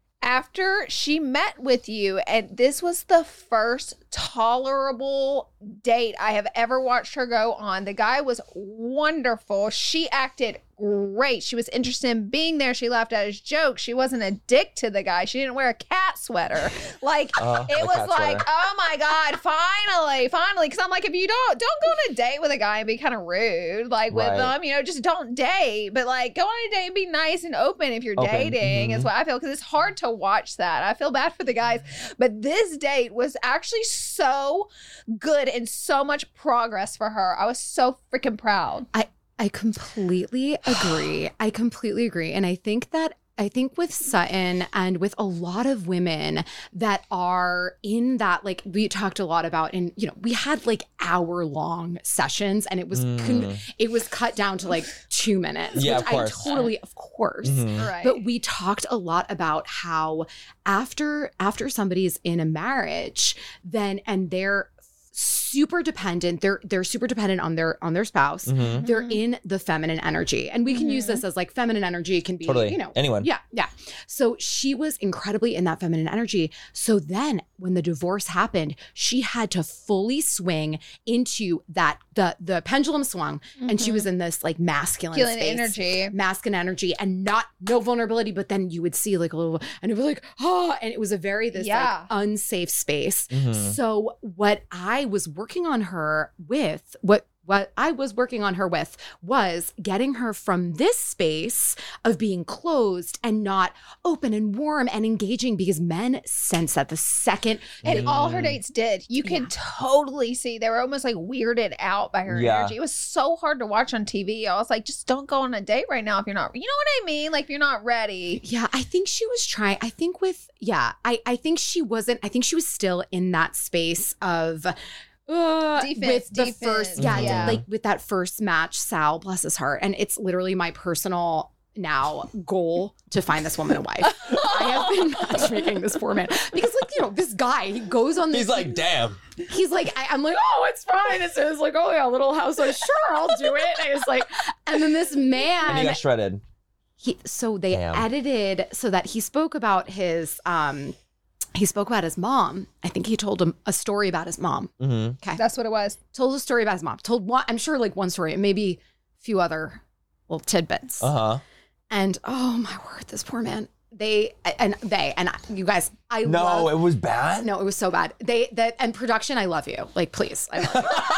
after she met with you, and this was the first tolerable date I have ever watched her go on. The guy was wonderful. She acted great. She was interested in being there. She laughed at his jokes. She wasn't a dick to the guy. She didn't wear a cat sweater. Like Uh, it the was cat like, sweater. oh my God, finally, finally. Cause I'm like, if you don't don't go on a date with a guy and be kind of rude, like with Right. them, you know, just don't date. But like go on a date and be nice and open if you're Open. dating, Mhm. is what I feel. Cause it's hard to watch that. I feel bad for the guys. But this date was actually so good and so much progress for her. I was so freaking proud. I completely agree. I completely agree. And I think that I think with Sutton and with a lot of women that are in that, like we talked a lot about, and you know, we had like hour long sessions, and it was con- Mm. it was cut down to like two minutes. Yeah, which of course. I totally, of course. Mhm. Right. But we talked a lot about how after after somebody's in a marriage, then and they're super dependent, they're they're super dependent on their on their spouse. Mhm. They're in the feminine energy. And we can use this as like feminine energy can be, Totally. you know, Anyone. Yeah, yeah. So she was incredibly in that feminine energy. So then when the divorce happened, she had to fully swing into that, the the pendulum swung, and she was in this like masculine Feeling space. energy. Masculine energy and not no vulnerability, but then you would see like a little, and it was like, oh, and it was a very this Yeah. like unsafe space. Mhm. So what I was working on her with, what what I was working on her with was getting her from this space of being closed and not open and warm and engaging, because men sense that the second. And all her Mm. dates did. You could Yeah. totally see they were almost like weirded out by her Yeah. energy. It was so hard to watch on T V. I was like, just don't go on a date right now if you're not, you know what I mean? Like if you're not ready. Yeah, I think she was trying. I think with, yeah, I, I think she wasn't, I think she was still in that space of, uh, Defense, with the defense, first, yeah, yeah. like with that first match, Sal, bless his heart. And it's literally my personal now goal to find this woman a wife. I have been matchmaking this poor man because, like, you know, this guy, he goes on this. He's like, damn. He's like, I, I'm like, oh, it's fine. It's, it's like, oh yeah, Little House. So sure, I'll do it. And it's like, and then this man, And he got shredded. he, so they Damn. edited so that he spoke about his, um, he spoke about his mom. I think he told him a story about his mom. Mm-hmm. Okay, That's what it was. told a story about his mom. Told one, I'm sure, like one story, and maybe a few other little tidbits. Uh huh. And oh my word, this poor man. They and they and I, you guys, I No, love. it was bad. No, it was so bad. They that and production. I love you. Like, please, I love you.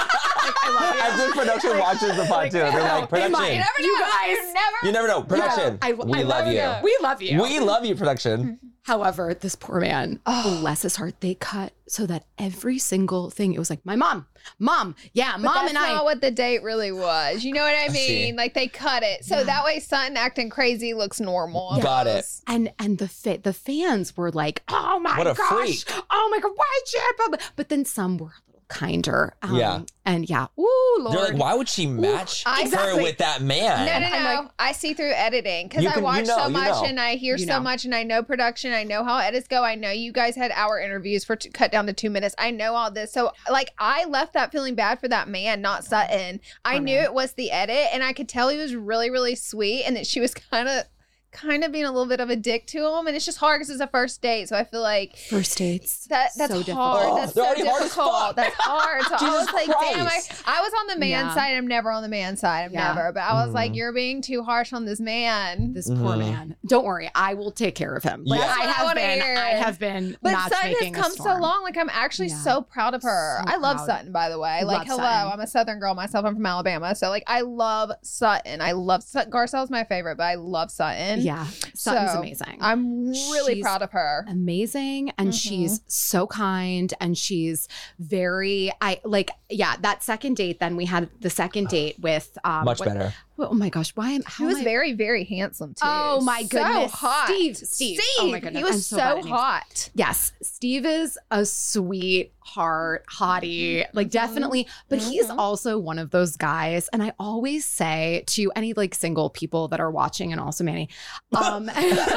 like, I love you. As if production watches the pod too. They're like, production. might. You never know. You guys. You never. You never know. Production. I, we I love you. you. We love you. We love you, production. However, this poor man, bless his heart, they cut so that every single thing, it was like, my mom, mom, yeah, But mom that's and I. not what the date really was. You know what I see. mean? Like they cut it so that way Sutton acting crazy looks normal. Got it. almost. And and the fa- the fans were like, oh my What a gosh, freak. oh my god, why Chip? But then some were a little kinder. Um, Yeah. And yeah, ooh, Lord. They're like, why would she match I- her Exactly. with that man? No, no, I'm no. like- I see through editing because You I can- you watch know, so you much know. and I hear You so know. much and I know production. I know how edits go. I know you guys had hour interviews for t- cut down to two minutes. I know all this. So, like, I left that feeling bad for that man, not Sutton. I Poor knew man. it was the edit and I could tell he was really, really sweet and that she was kind of. kind of being a little bit of a dick to him, and it's just hard because it's a first date. So I feel like First dates. that that's so hard. difficult. That's They're so already hard as difficult. fuck. That's hard. So I Jesus was like, damn, I, Christ. I was on the man Yeah. side. I'm never on the man side. I'm Yeah. never. But I was like, Mhm. you're being too harsh on this man. This poor Mhm. man. Don't worry, I will take care of him. Like, Yeah. I That's what I have wanna been. hear. I have been. But Sutton matchmaking has a come so storm. long. Like I'm actually Yeah. so proud of her. So I love proud. Sutton, by the way. Love Like, hello, Sutton. I'm a Southern girl myself. I'm from Alabama, so like I love Sutton. I love Sutton. Garcelle's my favorite, but I love Sutton. Yeah, Sutton's So, amazing. I'm really She's proud of her. amazing and Mhm. she's so kind and she's very I like yeah that second date then we had the second date with um Much what- better. oh my gosh why am how He was am I- very, very handsome too. Oh, my So goodness. hot. Steve, Steve. Oh, my goodness. He was I'm so so, bad at names. hot. yes Steve is a sweetheart hottie like definitely but he's Mhm. also one of those guys and I always say to any like single people that are watching and also Manny um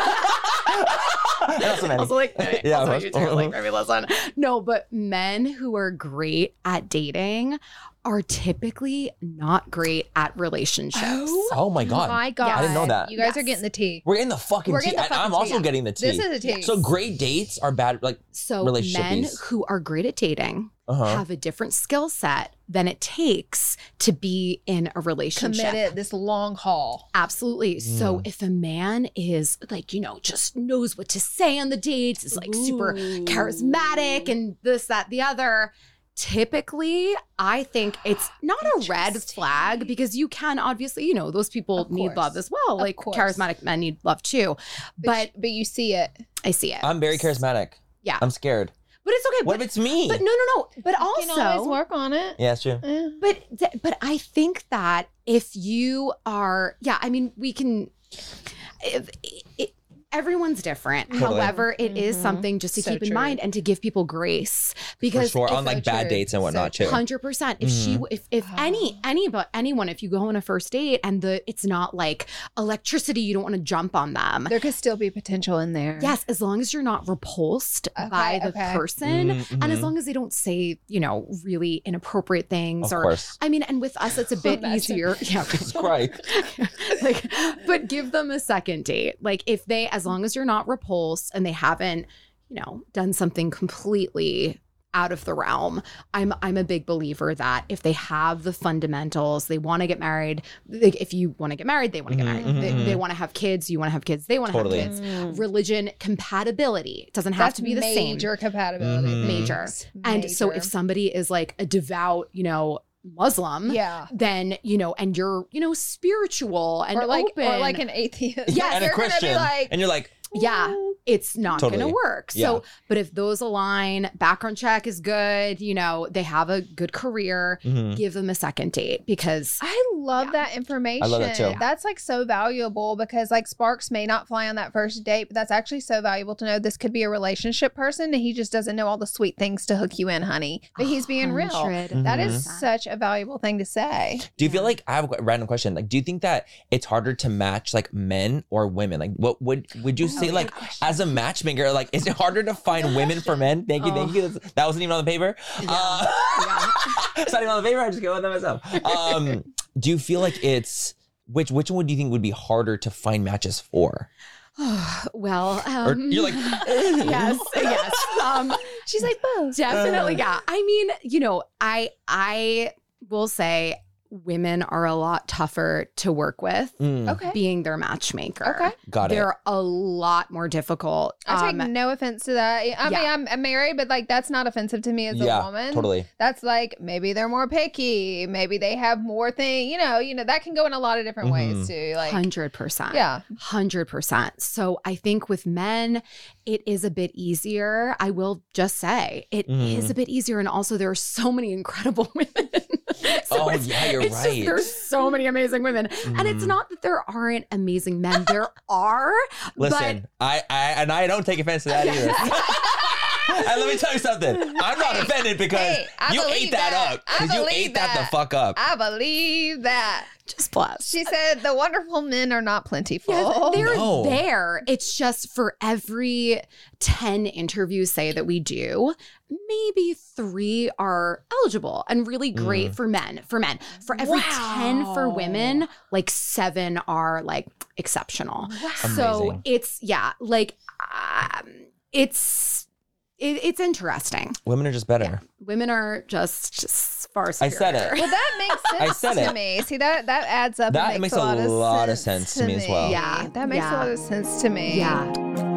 And also Manny. also like Yeah, also of you course. too, like maybe listen. No, but men who are great at dating are typically not great at relationships. Oh my god. My God. I didn't know that. You guys are Yes. getting the tea. We're in the fucking We're tea. getting the And fucking I'm tea, also yeah. getting the tea. This is a tea. So great dates are bad, like So Relationship men piece. who are great at dating uh-huh. have a different skill set than it takes to be in a relationship. Committed this long haul. Absolutely. So Mm. if a man is like, you know, just knows what to say on the dates, is like super charismatic and this, that, the other, typically I think it's not a red Interesting. flag because you can obviously, you know, those people Of need course. love as well. Of Like course. charismatic men need love too. But but you see it. I see it. I'm very charismatic. Yeah. I'm scared. But it's okay. What but, if it's me? but no, no, no. But you can always also work on it. yeah, it's true. Eh. But th- but I think that if you are, yeah, I mean, we can. If, it, everyone's different. Totally. However, it is Mhm. something just to So keep in true. mind and to give people grace For because sure. if- On like so bad true. dates and whatnot So too. Hundred percent. If she, Mhm. if if any any but anyone, if you go on a first date and the it's not like electricity, you don't want to jump on them. There could still be potential in there. Yes, as long as you're not repulsed Okay, by the okay. person, Mhm, and as mhm. long as they don't say you know really inappropriate things Of or. course. I mean, and with us, it's a bit Imagine. easier. Yeah, Jesus Christ. like, but give them a second date. Like, if they, as long as you're not repulsed and they haven't, you know, done something completely out of the realm. I'm I'm a big believer that if they have the fundamentals, they want to get married. Like, if you want to get married, they want to Mhm, get married. mhm, They, mhm. they want to have kids. You want to have kids. They want to Totally. have kids. Mm. Religion compatibility it doesn't have That's to be the same. major compatibility. Mhm. Major. And so if somebody is like a devout, you know, Muslim, yeah. then you know, and you're you know spiritual and or like open, or like an atheist. Yes, and a they're gonna be Christian. like, and you're like, yeah, "Ooh." it's not Totally. going to work. Yeah. So, but if those align, background check is good. You know, they have a good career. mhm. Give them a second date because I love Yeah. that information. I love that too. That's like so valuable because like sparks may not fly on that first date, but that's actually so valuable to know this could be a relationship person and he just doesn't know all the sweet things to hook you in, honey. But he's being real. That is Mhm. such a valuable thing to say. Do you feel like I have a random question? Like, do you think that it's harder to match like men or women? Like, what would would you say Oh, like good question. as a matchmaker? Like, is it harder to find women for men? Thank you, thank you. That's- That wasn't even on the paper. Uh, it's not even on the paper. I just go with that myself. Um, do you feel like it's which which one do you think would be harder to find matches for? well, Or um, you're like, yes, yes. Um, She's like both. definitely, yeah. I mean, you know, I I will say women are a lot tougher to work with, Mm. Okay. being their matchmaker. Okay. Got it. They're a lot more difficult. I take Um, no offense to that. I yeah. mean, I'm, I'm married, but like that's not offensive to me as yeah, a woman. totally. That's like maybe they're more picky. Maybe they have more thing. You know, you know that can go in a lot of different Mhm. ways too. Like, one hundred percent. yeah, one hundred percent. So I think with men, it is a bit easier. I will just say it is Mhm. a bit easier. And also, there are so many incredible women. So Oh, it's- yeah, you're it's just- right. there's so many amazing women. And it's Mhm. not that there aren't amazing men. There are. Listen, I, I and I don't take offense to that either. And let me tell you something. I'm not offended because Hey, I you believe ate that, that. up. I Because you believe ate that. that. the fuck up. I believe that. But just bless. She said the wonderful men are not plentiful. Yes, they're No. there. It's just for every ten interviews, say that we do, maybe three are eligible and really great Mm. for men. For men, for every ten for Wow. women, like seven are like exceptional. So Amazing. it's yeah, like um, it's it, it's interesting. Women are just better. Women are just just far I superior. said it. Well, that makes sense I said to it. me. See, that that adds up. That and makes makes a a lot, of, lot of sense sense to me as well. Yeah, that makes yeah. a lot of sense to me. Yeah.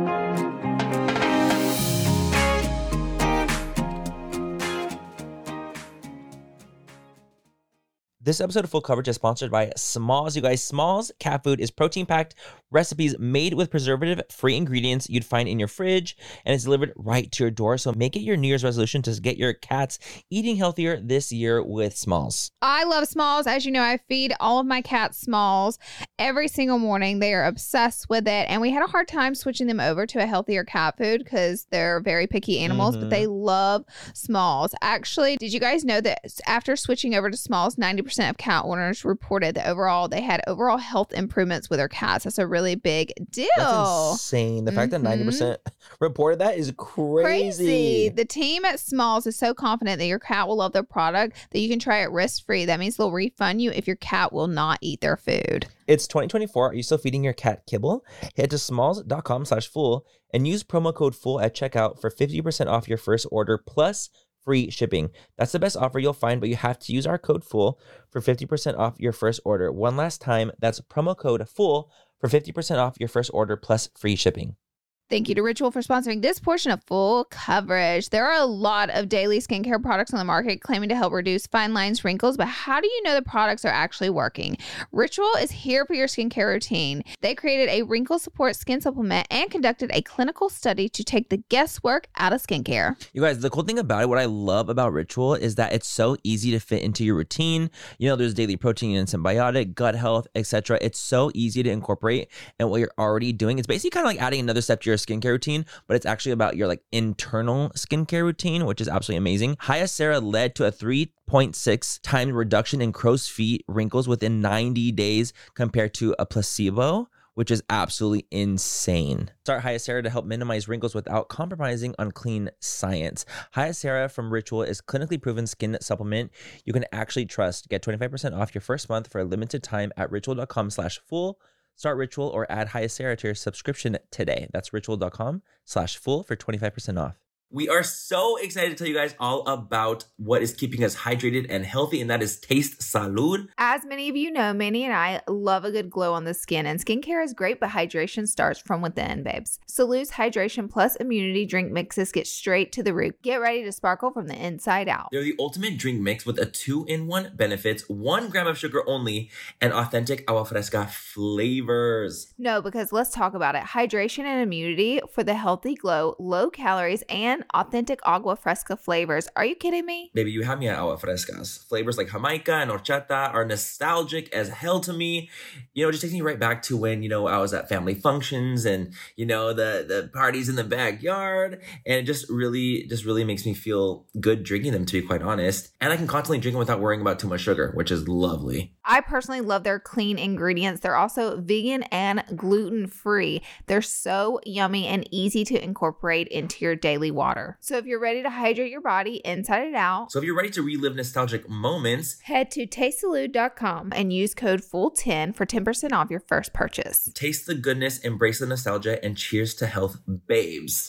This episode of Full Coverage is sponsored by Smalls. You guys, Smalls cat food is protein-packed recipes made with preservative-free ingredients you'd find in your fridge, and it's delivered right to your door. So make it your New Year's resolution to get your cats eating healthier this year with Smalls. I love Smalls. As you know, I feed all of my cats Smalls every single morning. They are obsessed with it. And we had a hard time switching them over to a healthier cat food because they're very picky animals, Mhm. but they love Smalls. Actually, did you guys know that after switching over to Smalls, ninety percent of cat owners reported that overall they had overall health improvements with their cats? That's a really big deal. That's insane. The fact that Mhm. ninety percent reported that is crazy. Crazy. The team at Smalls is so confident that your cat will love their product that you can try it risk-free. That means they'll refund you if your cat will not eat their food. It's twenty twenty-four. Are you still feeding your cat kibble? Head to smalls.com slash full and use promo code full at checkout for fifty percent off your first order plus free shipping. That's the best offer you'll find, but you have to use our code full for fifty percent off your first order. One last time, that's promo code full for fifty percent off your first order plus free shipping. Thank you to Ritual for sponsoring this portion of Full Coverage. There are a lot of daily skincare products on the market claiming to help reduce fine lines, wrinkles, but how do you know the products are actually working? Ritual is here for your skincare routine. They created a wrinkle support skin supplement and conducted a clinical study to take the guesswork out of skincare. You guys, the cool thing about it, what I love about Ritual is that it's so easy to fit into your routine. You know, there's daily protein and symbiotic, gut health, et cetera. It's so easy to incorporate in what you're already doing. It's basically kind of like adding another step to your skincare routine, but it's actually about your like internal skincare routine, which is absolutely amazing. Hyacera led to a three point six times reduction in crow's feet wrinkles within ninety days compared to a placebo, which is absolutely insane. Start Hyacera to help minimize wrinkles without compromising on clean science. Hyacera from Ritual is clinically proven skin supplement you can actually trust. Get twenty-five percent off your first month for a limited time at ritual.com slash full. Start Ritual or add Hyacera to your subscription today. That's ritual.com slash full for twenty-five percent off. We are so excited to tell you guys all about what is keeping us hydrated and healthy, and that is Taste Salud. As many of you know, Manny and I love a good glow on the skin, and skincare is great, but hydration starts from within, babes. Salud's Hydration Plus Immunity Drink Mixes get straight to the root. Get ready to sparkle from the inside out. They're the ultimate drink mix with a two-in-one benefits, one gram of sugar only, and authentic agua fresca flavors. No, because let's talk about it. Hydration and immunity for the healthy glow, low calories, and authentic agua fresca flavors. Are you kidding me? Baby, you have me at agua frescas. Flavors like Jamaica and horchata are nostalgic as hell to me. You know, it just takes me right back to when, you know, I was at family functions and, you know, the, the parties in the backyard. And it just really, just really makes me feel good drinking them, to be quite honest. And I can constantly drink them without worrying about too much sugar, which is lovely. I personally love their clean ingredients. They're also vegan and gluten-free. They're so yummy and easy to incorporate into your daily water. So if you're ready to hydrate your body inside and out, So if you're ready to relive nostalgic moments, head to taste salud dot com and use code full ten for ten percent off your first purchase. taste the goodness, embrace the nostalgia, and cheers to health, babes.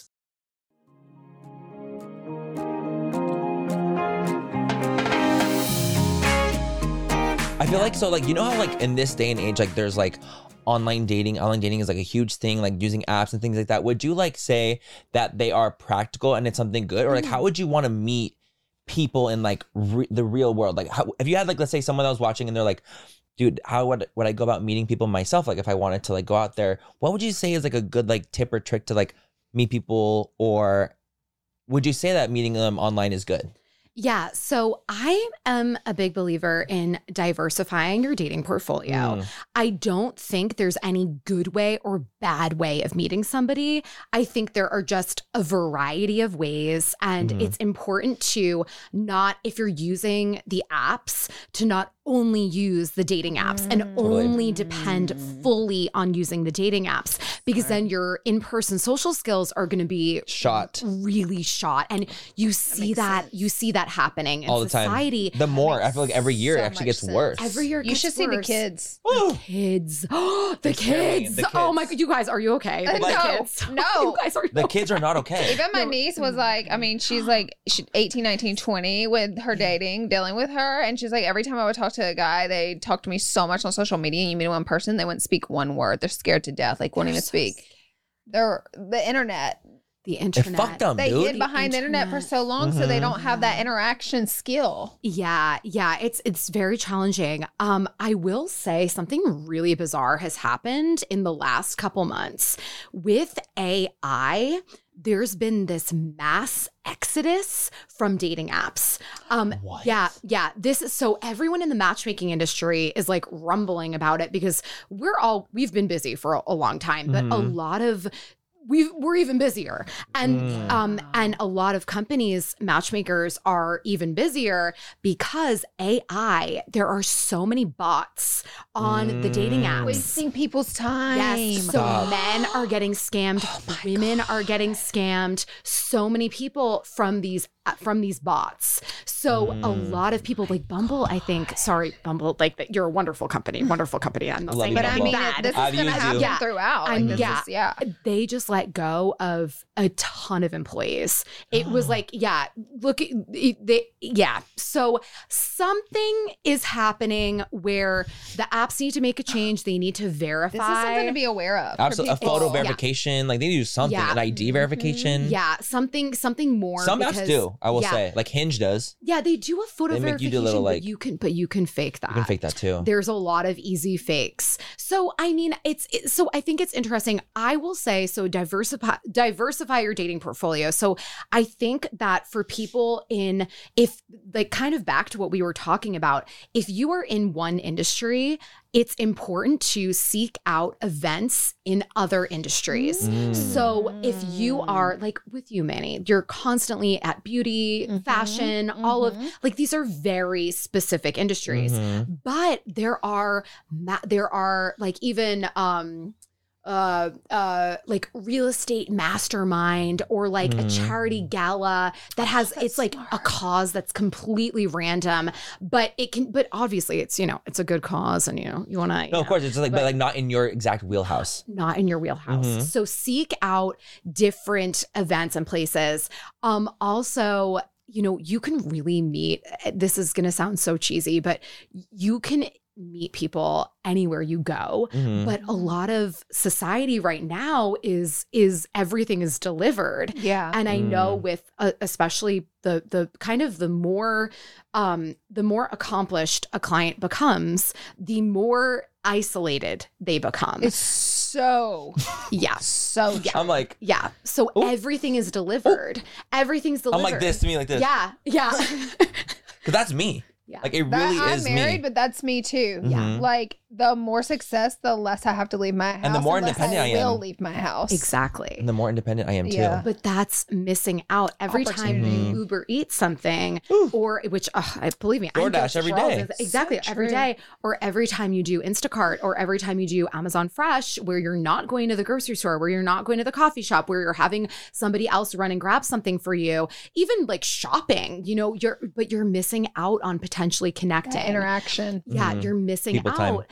I I feel like so like you know how like in this day and age like there's like online dating online dating is like a huge thing, like using apps and things like that. Would you like say that they are practical and it's something good, or like how would you want to meet people in like re- the real world? Like how, if you had like let's say someone that was watching and they're like, dude, how would would I go about meeting people myself? Like if I wanted to like go out there, what would you say is like a good like tip or trick to like meet people? Or would you say that meeting them online is good? Yeah. So I am a big believer in diversifying your dating portfolio. Mm. I don't think there's any good way or bad way of meeting somebody. I think there are just a variety of ways. And Mhm. it's important to not, if you're using the apps, to not only use the dating apps and Totally. only depend fully on using the dating apps, because then your in-person social skills are going to be Shot. really shot. And you see makes that, sense. you see that happening in All the time. society. The more, I makes feel like every year it so actually much gets sense. worse. Every year it You gets should see the worse. kids. Woo! Kids. the They're scaring kids. the Oh my kids. god, you guys, are you okay? Uh, The no, kids. no. You guys are The kids are not okay. Even my niece was like, I mean, she's like she, eighteen, nineteen, twenty with her dating, dealing with her. And she's like, every time I would talk to a guy, they talk to me so much on social media. And you meet them in person, they wouldn't speak one word. They're scared to death, like won't even so speak. They're the internet. the It internet. fucked them, They dude. hid behind the internet for so long, so they Mhm. don't have that interaction skill. Yeah, yeah, it's it's very challenging. Um, I will say something really bizarre has happened in the last couple months with A I. There's been this mass exodus from dating apps. Um, What? yeah, yeah. This is so everyone in the matchmaking industry is like rumbling about it because we're all we've been busy for a, a long time, but a Mhm. lot of we we're even busier, and Mm. um and a lot of companies, matchmakers, are even busier because A I. There are so many bots on the dating Mm. apps. Wasting people's time. Yes, so Stop. men are getting scammed, women are getting scammed. So many people from these from these bots. So a Mm. lot of people like Bumble. I think. Sorry, Bumble. Like that, you're a wonderful company. Wonderful company. I'm not Love saying you, But I Bumble. mean, bad. it, this is I've going to used happen you. Yeah. throughout. Like, I'm- this yeah. is, yeah. They just let go of a ton of employees. It was like, yeah, look, at- they, yeah. So something is happening where the apps need to make a change. They need to verify. This is something to be aware of. for Absolutely. A people. photo Yeah. verification. Like they need to do something. Yeah. An I D verification. Yeah, something, something more. Some apps because- do, I will yeah. say. Like Hinge does. Yeah, they do a photo They make you verification, do a little, but like- you can, but you can fake that. You can fake that too. There's a lot of easy fakes. So I mean, it's it, so I think it's interesting. I will say so diversify diversify your dating portfolio. So I think that for people in if like kind of back to what we were talking about, if you are in one industry, it's important to seek out events in other industries. Mm. So if you are like with you, Manny, you're constantly at beauty, Mhm, fashion, all of mhm. like these are very specific industries. Mhm. But there are ma- there are like even um uh uh like real estate mastermind or like a Mm. charity gala that has that's it's like a smart. cause that's completely random, but it can but obviously it's you know it's a good cause and you know you want to No, of course. It's just like, but but- like not in your exact wheelhouse. not in your wheelhouse. Mhm. So seek out different events and places. Um, also, you know, you can really meet, this is going to sound so cheesy, but you can meet people anywhere you go. Mhm. But a lot of society right now is is everything is delivered. Yeah. And I know Mm. with uh, especially the the kind of the more um the more accomplished a client becomes, the more isolated they become. It's so, yeah. so true. I'm like, Yeah. So Ooh. everything is delivered. Everything's I'm delivered. like this to me, like this. Yeah. Yeah. Because that's me. yeah. Like it That- really I'm is married, me. but that's me too. Mhm. Like the more success, the less I have to leave my house. And the more less independent I am. will leave my house. Exactly. And the more independent I am too. Yeah. But that's missing out every time Opportunity. you Uber Eat something, Ooh. or which uh, I believe me, I'm DoorDash guilty every for all day. this. Exactly, So every true. day, or every time you do Instacart, or every time you do Amazon Fresh, where you're not going to the grocery store, where you're not going to the coffee shop, where you're having somebody else run and grab something for you, even like shopping. You know, you're but you're missing out on potentially connecting. That interaction. Yeah, Mhm. you're missing People out. time.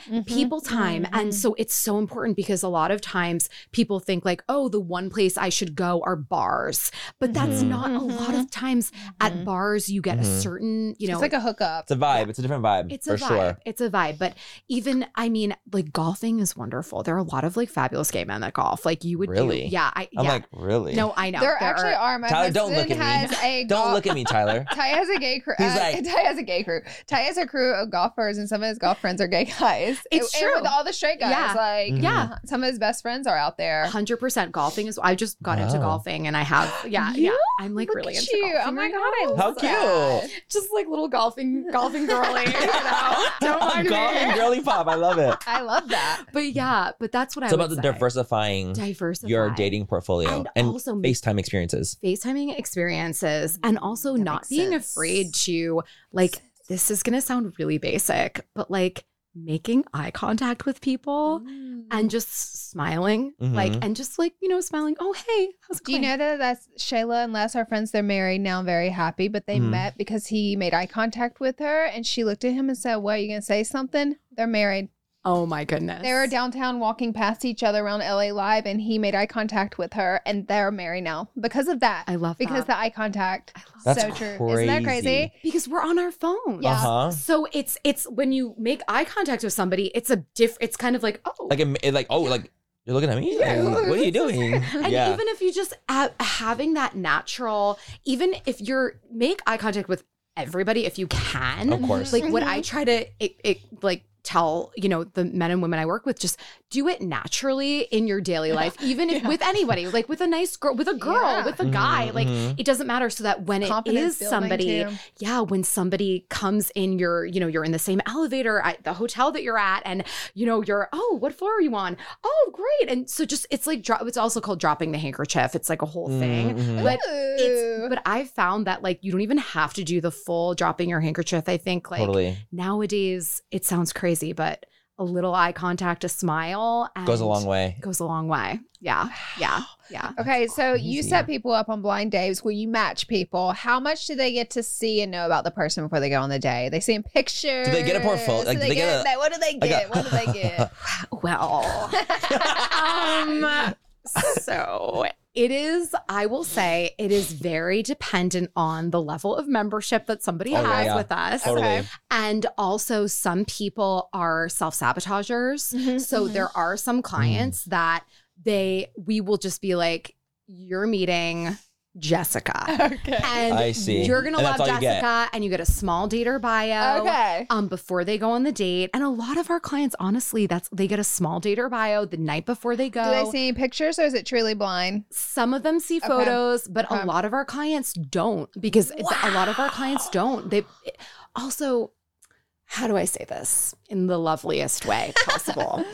Mhm, people time. mhm. And so it's so important because a lot of times people think like, oh, the one place I should go are bars. But that's Mhm. not a lot of times at Mhm. bars you get a Mhm. certain, you know, It's like a hookup. It's a vibe. It's a different vibe. it's for a vibe. sure. It's a vibe. But even, I mean, like golfing is wonderful. There are a lot of like fabulous gay men that golf. Like you would Really? do. Yeah. I, I'm yeah. like, really? no, I know. There, actually are. My Tyler, husband don't look at me. has a Don't golf- look at me, Tyler. Ty has a gay crew. He's uh, like- Ty has a gay crew. Ty has a crew of golfers, and some of his golf friends are gay guys. It's and, true. And with all the straight guys, Yeah. like Mhm. Yeah. some of his best friends are out there. one hundred percent golfing is, I just got into Wow. golfing and I have, yeah, You? yeah. I'm like Look really at into you. golfing Oh my right god, now. I How love that. Just like little golfing, golfing girly, you know? Don't mind Golfing me. girly pop. I love it. I love that. But yeah, but that's what It's I about would the say. diversifying Diversify. your dating portfolio And and, also make- FaceTime experiences. FaceTiming experiences and also That not makes being sense. afraid to like, this is going to sound really basic, but like making eye contact with people and just smiling, like, Mhm. and just like, you know, smiling. Oh, hey, how's it Do you going? know that that's Shayla and Les are friends? They're married now, very happy, but they Mhm. met because he made eye contact with her and she looked at him and said, "What, are you going to say something?" They're married. Oh my goodness. They were downtown walking past each other around L A Live and he made eye contact with her and they're married now because of that. I love Because that. the eye contact. I love That's so true. Isn't that crazy. crazy? because we're on our phone. Yeah. Uh-huh. So it's it's when you make eye contact with somebody, it's a diff. It's kind of like oh, Like, it, it like, oh, like, you're looking at me? Yeah. Like, what are you doing? and yeah. even if you just uh, having that natural, even if you're make eye contact with everybody, if you can, Of course. like what I try to it, it like tell you know the men and women I work with, just do it naturally in your daily life, even if Yeah. with anybody, like with a nice girl, with a girl, Yeah. with a guy, Mhm, like mhm. it doesn't matter. So that when it Confidence is building, somebody. too. Yeah, when somebody comes in your, you know, you're in the same elevator at the hotel that you're at, and you know, you're, oh, what floor are you on? Oh, great. And so just it's like dro- it's also called dropping the handkerchief. It's like a whole thing. Mhm. But Ooh. it's but I've found that like you don't even have to do the full dropping your handkerchief. I think like Totally. nowadays it sounds crazy, but a little eye contact, a smile and Goes a long way. Goes a long way. Yeah. Yeah. Yeah. Okay, so you crazy. set people up on blind dates where you match people. How much do they get to see and know about the person before they go on the date? They see in pictures. Do they get a portfolio? Like, Do do they get a- they- what do they like get? a- what do they get? Well, um, so it is, I will say, it is very dependent on the level of membership that somebody Oh, yeah, has yeah. with us. Totally. Okay. And also, some people are self sabotagers. Mhm, So mhm. there are some clients that they, we will just be like, you're meeting Jessica. Okay. And I see. you're going to And love that's all you get. Jessica, and you get a small dater bio. Okay. Um, before they go on the date. And a lot of our clients, honestly, that's they get a small dater bio the night before they go. Do they see any pictures or is it truly blind? Some of them see Okay. photos, but Okay. a lot of our clients don't because it's a lot of our clients don't. They also, how do I say this in the loveliest way possible?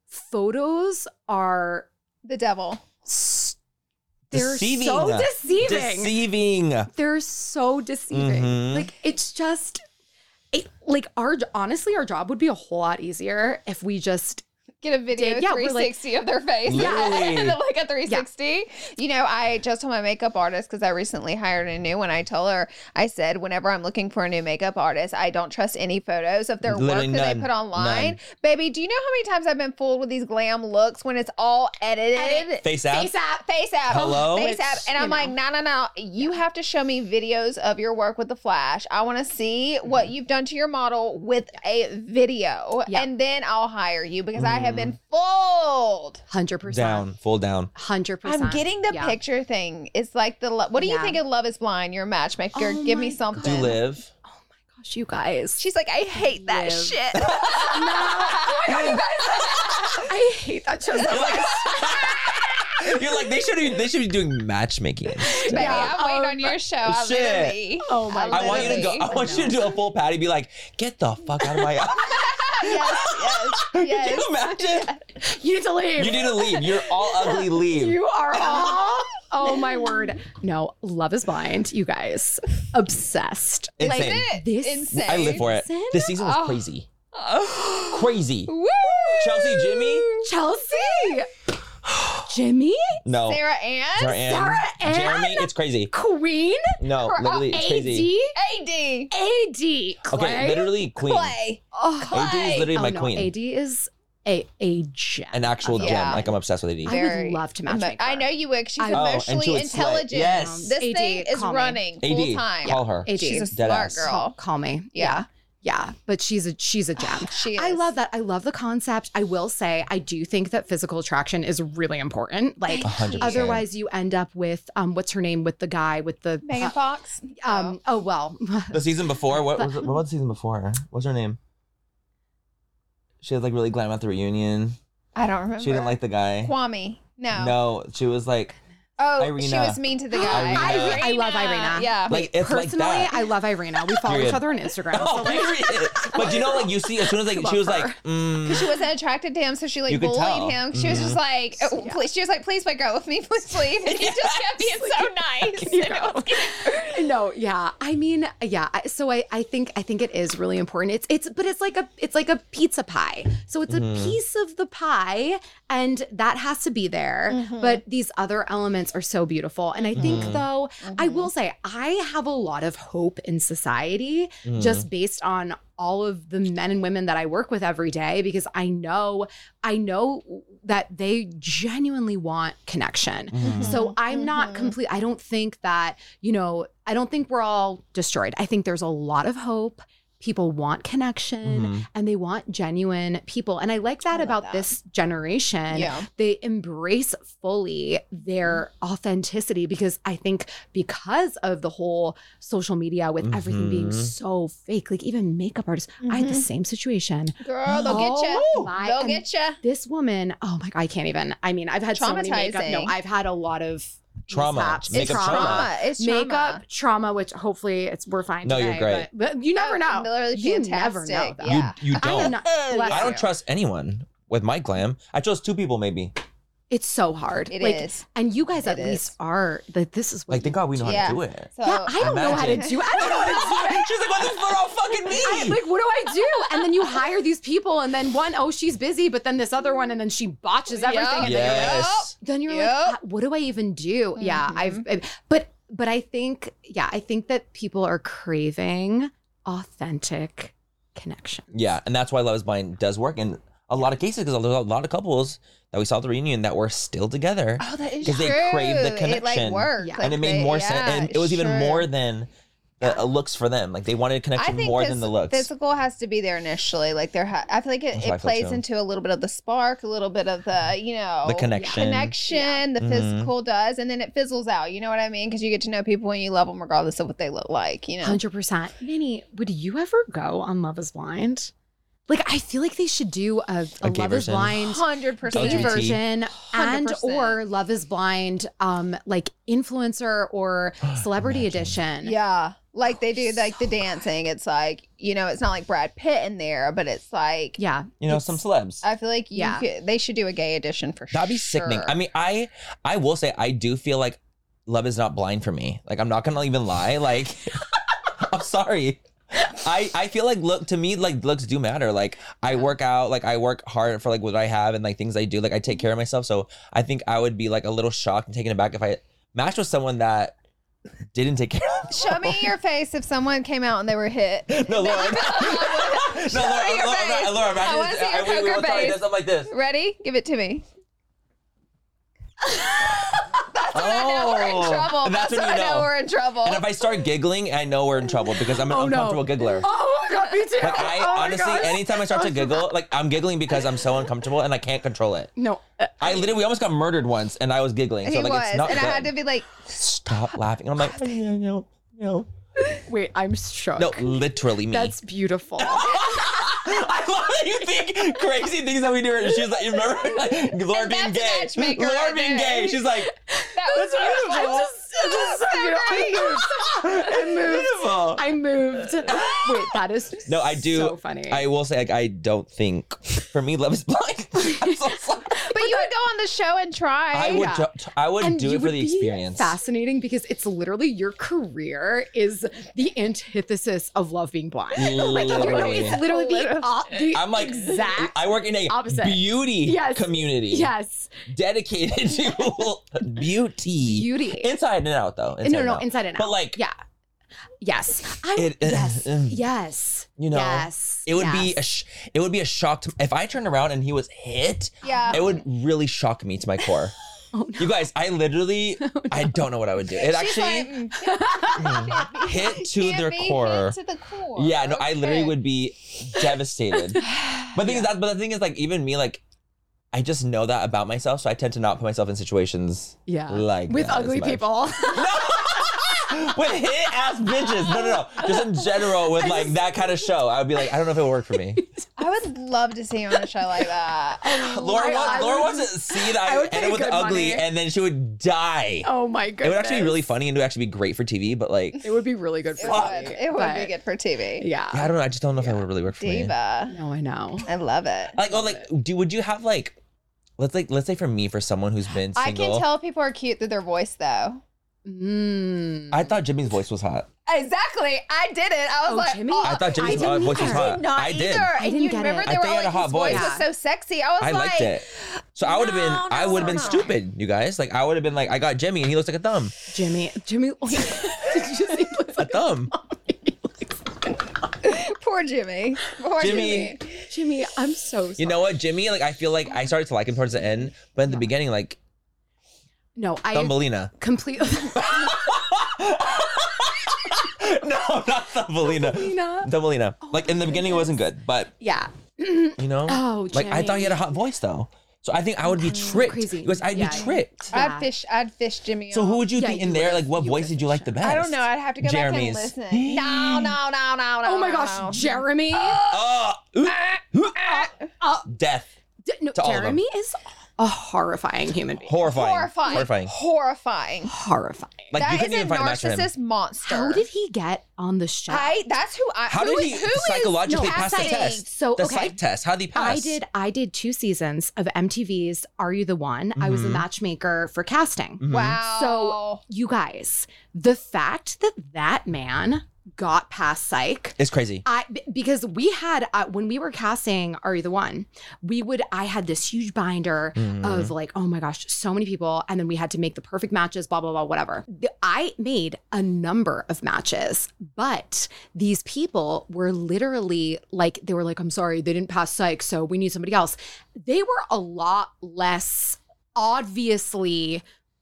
Photos are The devil. s- they're Deceiving. so deceiving. Deceiving. They're so deceiving. Mhm. Like it's just it, like our honestly our job would be a whole lot easier if we just Get a video Did- yeah, we're like- three sixty of their face. Literally. And then like a three sixty. You know, I just told my makeup artist because I recently hired a new one. I told her, I said, whenever I'm looking for a new makeup artist, I don't trust any photos of their Literally work that they none. put online. None. Baby, do you know how many times I've been fooled with these glam looks when it's all edited? Edit. Face app. Face app, face app, Hello? face Which, app, and you I'm like, know. no, no, no. You have to show me videos of your work with the flash. I want to see what you've done to your model with a video, Yeah. and then I'll hire you because I have been fooled. one hundred percent. Down. Full down. one hundred percent. I'm getting the Yeah. picture thing. It's like the. Lo- what do you Yeah. think of Love Is Blind? You're a matchmaker. Oh Give me my something. Do live. Oh my gosh, you guys. She's like, I hate that Live. shit. No. Oh my God, you guys. I hate that show so You're much. like, you're like they should be. They should be doing matchmaking. Baby, Yeah, I'm waiting um, on your show. I shit. literally. Oh my I want you to go. I Literally. want you to do a full patty. Be like, get the fuck out of my. Yes, yes, Can yes. you imagine? You need to leave. You need to leave. You're all ugly. Leave. You are all. Oh my word. No, Love Is Blind, you guys. Obsessed. Like Insane. it. This- Insane. I live for it. Season? This season was Oh. crazy. Oh. Crazy. Woo! Chelsea, Jimmy? Chelsea. Jimmy? No. Sarah Ann? Sarah Ann. Sarah Ann? Jeremy, it's crazy. Queen? No, Her- literally, it's A crazy. D? A D. A D. Clay? Okay, literally queen. Clay. Oh, A D is literally oh, my no, queen. A D is a, a gem. An actual Yeah. gem. Like I'm obsessed with A D. I Very would love to match emo- make her. I know you would. 'Cause she's I- Oh, and she emotionally would slay. intelligent. Yes. This A D, thing is call me. running A D, full time. call her. A D. She's a Dead smart ass. girl. Call, call me. Yeah. Yeah, but she's a she's a gem. She is. I love that. I love the concept. I will say I do think that physical attraction is really important. Like A hundred percent. otherwise you end up with um what's her name with the guy with the Megan Fox. um oh well. The season before, what was it, what was the season before? What's her name? She had like really glam at the reunion. I don't remember. She didn't like the guy. Kwame. No. No, she was like, Oh, she Irina. was mean to the guy. Irina. I love Irina. Yeah. like it's like Personally, that. I love Irina. We follow Period. each other on Instagram. Oh, So like, period. But you know, like you see, as soon as like Love she was her. like, mm, She wasn't attracted to him, so she like You could bullied tell. him. She was just like, oh, Yeah. please. She was like, please wake up with me, please leave. And he just kept being so nice. You And it was know. no, yeah. I mean, yeah. I- So I, I think, I think it is really important. It's, it's, but it's like a, it's like a pizza pie. So it's Mhm. a piece of the pie, and that has to be there. Mhm. But these other elements are so beautiful. And I think, Mhm. though, I Mhm. will say, I have a lot of hope in society mm. just based on all of the men and women that I work with every day, because I know, I know that they genuinely want connection. Mhm. So I'm not Mhm. complete. I don't think that, you know, I don't think we're all destroyed. I think there's a lot of hope. People want connection Mhm. and they want genuine people. And I like that I love about that. this generation. Yeah. They embrace fully their authenticity, because I think because of the whole social media with everything being Mhm. so fake, like even makeup artists, I had the Mhm. same situation. Girl, they'll get Oh, you. my- They'll and get you. This woman, oh my God, I can't even. I mean, I've had so many makeup. No, Traumatizing. I've had a lot of Trauma. mishaps. Makeup It's trauma. trauma. It's trauma. Makeup trauma, which hopefully it's we're fine. No, today, you're great. But, but you never Oh, know. literally You never fantastic. know, though. Yeah. You you I am don't. not- Oh, bless I don't you. trust anyone with my glam. I chose two people maybe. It's so hard. It like, is. and you guys at It least is. are like this is what Like thank God we know Yeah. how to do it. So, Yeah, I don't know how to Imagine. do it. I don't know how to do it. She's like, what the fuck? Oh, fucking me. I, like, what do I do? And then you hire these people, and then one, oh, she's busy, but then this other one, and then she botches everything. Yep. And then you're like, yes. then you're Yep. like, "Ah, what do I even do? Yeah, Mhm. I've, but, but I think, yeah, I think that people are craving authentic connection. Yeah, and that's why Love Is Blind does work in a lot of cases, because there's a lot of couples that we saw at the reunion that were still together. Oh, that is 'Cause true. they crave the It like connection. worked. Yeah. Like, and it made they- more yeah, sense. And it was even true. more than the uh, looks for them. Like they wanted I connection think more phys- than the looks. physical has to be there initially. Like there, ha- I feel like it, That's what I it feel plays too. into a little bit of the spark, a little bit of the, you know, The connection. connection. The Mhm. physical does, and then it fizzles out. You know what I mean? Because you get to know people and you love them regardless of what they look like. You know, Hundred percent. Vinny, would you ever go on Love Is Blind? Like, I feel like they should do a, a, A gay Love Is version. Blind hundred gay percent. L G B T. version, and one hundred percent. or Love Is Blind, um, like influencer or celebrity Imagine. edition. Yeah, like they do, Oh, like the so dancing. It's like, you know, it's not like Brad Pitt in there, but it's like, yeah. you know, It's- some celebs. I feel like you Yeah. could, they should do a gay edition for sure. That'd be sickening. I mean, I I will say I do feel like Love is not blind for me. Like I'm not gonna even lie. Like I'm sorry. I, I feel like look to me like looks do matter. Like I work out, like I work hard for like what I have and like things I do. Like I take care of myself. So I think I would be like a little shocked and taken aback if I matched with someone that didn't take care of Show me your face if someone came out and they were hit. No, Laura. no, Laura, Show me your Laura, face. Laura, Laura, I wanna see your we- we poker will tell you face. this, I'm like this. Ready? Give it to me. That's when I know we're in Oh. trouble. And That's, that's when when I you know know. we're in trouble. And if I start giggling, I know we're in trouble because I'm an Oh, no. uncomfortable giggler. Oh my god, me too. Like I Oh my honestly, gosh. anytime I start to giggle, like I'm giggling because I'm so uncomfortable and I can't control it. No. uh, I literally, we almost got murdered once, and I was giggling. he So like, was, it's not and I had good. to be like, Stop laughing. And I'm like, no, no, no, Wait, I'm shook. no, literally me. That's beautiful. I love that you think crazy things that we do. And she's like, you remember, like Laura And being that's a gay. matchmaker Laura right being there. gay. She's like, that was beautiful. It's just- it's just so So beautiful. great. I moved. Beautiful. I moved. Wait, that is No, I do. so funny. I will say, like, I don't think for me, Love is Blind. I'm so sorry. But you would go on the show and try. I would. Yeah. ju- I would and do you it for would the be experience. Fascinating because it's literally your career is the antithesis of Love Being Blind. Like, you know, Literally. it's literally the, op- the I'm like, exact. I work in a opposite. beauty Yes. community. Yes, Dedicated to beauty. beauty. Inside and out, though. Inside no, no, and no, out. inside and out. But like, yeah, yes, I, It- yes, uh, yes. you know, yes, it would be a yes. sh- it would be a shock to if I turned around and he was hit. Yeah. It would really shock me to my core. Oh, no. You guys, I literally, I don't know what I would do. It She's actually like, mm, hit to can't their be core. hit to the core. Yeah, no, I literally Okay. would be devastated. But the thing is that, but the thing is, like, even me, like, I just know that about myself, so I tend to not put myself in situations Yeah, like with that as ugly much. people. with hit ass bitches. No, no, no. Just in general, with like that kind of show, I would be like, I don't know if it would work for me. I would love to see you on a show like that. Laura, I- wants, I Laura would- wants to see that I I would and pay it was good ugly, money. and then she would die. Oh my goodness, It would actually be really funny and it would actually be great for T V, but like, It would be really good for It would. me, It would but- be good for T V. Yeah. yeah, I don't know. I just don't know if it would really work for me. Diva. No, I know. I love it. Like, oh, like, do would you have like, let's like, let's say for me, for someone who's been I single, can tell people are cute through their voice, though. Mm. I thought Jimmy's voice was hot. Exactly. I did it. I was Oh, like, Jimmy? oh, I thought Jimmy's I uh, didn't voice was either. hot. I did not I did. either. I And didn't you get remember it. they I were think he all had a like, hot his voice voice. was so sexy. I was I like, liked it. So I would have been, No, I no, would have been no. stupid, you guys. Like I would have been like, I got Jimmy and he looks like a thumb. Jimmy, Jimmy, did you just say he looks A like thumb. poor Jimmy. Poor Jimmy. Jimmy. Jimmy? I'm so sorry. You know what, Jimmy? Like I feel like I started to like him towards the end, but in the beginning, like No, I Thumbelina. completely. No, not Thumbelina. Thumbelina? Thumbelina. Like in the beginning, it wasn't good, but Yeah. you know, Oh, like I thought he had a hot voice though. So I think I would be tricked. crazy. Because I'd Yeah, be yeah. tricked. Yeah. I'd fish. I'd fish Jimmy. So off. who would you Yeah, think you in there? would've- Like what you voice would've did you like the best? I don't know. I'd have to go Jeremy's. back and listen. No, no, no, no, no. Oh my no, gosh, no. Jeremy. Oh, Uh, death. D- no, To all of them. Jeremy is a horrifying human being. Horrifying. Horrifying. Horrifying. Horrifying. Horrifying. Like That you is couldn't a even find a match for him. narcissist monster. How did he get on the show? I? That's who I. How who did is- he who is psychologically no, pass the passing? test? So, the okay. psych test. How did he pass? I did I did two seasons of M T V's Are You the One? I was a Mhm. matchmaker for casting. Mhm. Wow. So, you guys, the fact that that man got past psych, It's crazy. I b- because we had uh, when we were casting Are You the One, we would I had this huge binder Mhm. of like, oh my gosh, so many people, and then we had to make the perfect matches, blah blah blah, whatever. The- I made a number of matches, but these people were literally like, they were like, I'm sorry, they didn't pass psych, so we need somebody else. They were a lot less obviously,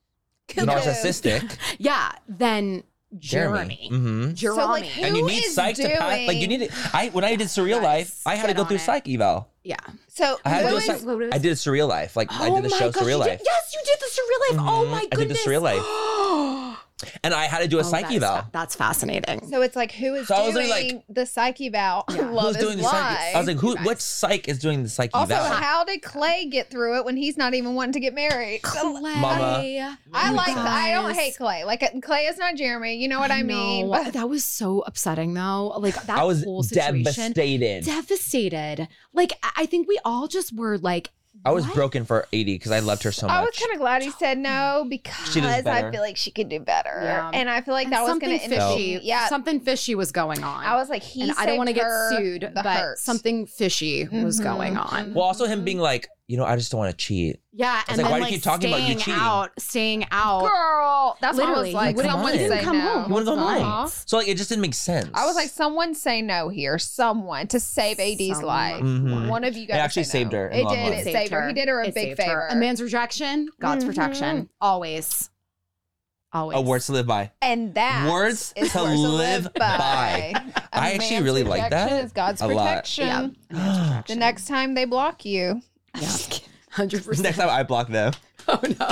narcissistic. yeah, than Jeremy. Mm-hmm. Jeremy. So, like, who And you need is psych to pass. Like you doing- need it. I when I did Surreal Guys, Life, I had to get go on through it. psych eval. Yeah. So I had to who do a is- psych. what is- I did a Surreal Life. Like I Oh did the my show gosh, Surreal you Life, did- yes, you did the Surreal Life. Oh Mhm. my I did the goodness. Surreal Life. oh, and I had to do a psych that is eval. fa- that's fascinating. So it's like who is So I was doing like- the psych eval? Yeah. Love Who's is doing the psych? Blind. I was like, who? guys. What psych is doing the psych Also, eval? how did Clay get through it when he's not even wanting to get married? Clay. Mama. I You like. guys. I don't hate Clay. Like Clay is not Jeremy. You know what I, mean? know. But That was so upsetting though. Like that I was whole situation. devastated. Devastated. Like I I think we all just were like, I was what? broken for eighty because I loved her so much. I was kind of glad he said no because I better. feel like she could do better. Yeah. And I feel like And that was something going to end up fishy. being yeah. something fishy was going on. I was like, he and I don't want to saved get her sued, the but hurt. something fishy was Mhm. going on. Well, also him being like, you know, I just don't want to cheat. Yeah, was and like, then why do like you keep talking about you staying cheating? out, staying out. Girl, that's Literally, what I was he like. wouldn't- Someone he say wouldn't come no. home. You want to go home. Uh-huh. So like, it just didn't make sense. I was like, someone say no here. Someone to save A D's Someone. life. Mhm. One of you guys. It actually say no. saved her in It the long did. run. It It saved saved her. her. He did her a It big saved favor. her. A man's rejection, God's Mhm. protection. Always. Always. a words to live by. And that Words is to words live by. A I actually man's really like rejection that Is God's a lot. protection. Yeah. A man's The rejection. next time they block you. Yeah. Hundred percent. Next time I block them. Oh no.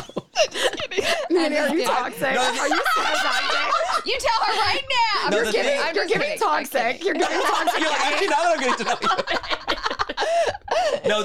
Manny, are you toxic? No, Are you so toxic? You tell her right now. No, I'm the just kidding. thing- I'm You're just getting kidding. I'm toxic. kidding. You're getting toxic. You're like, actually, now that I'm getting to know you. No, the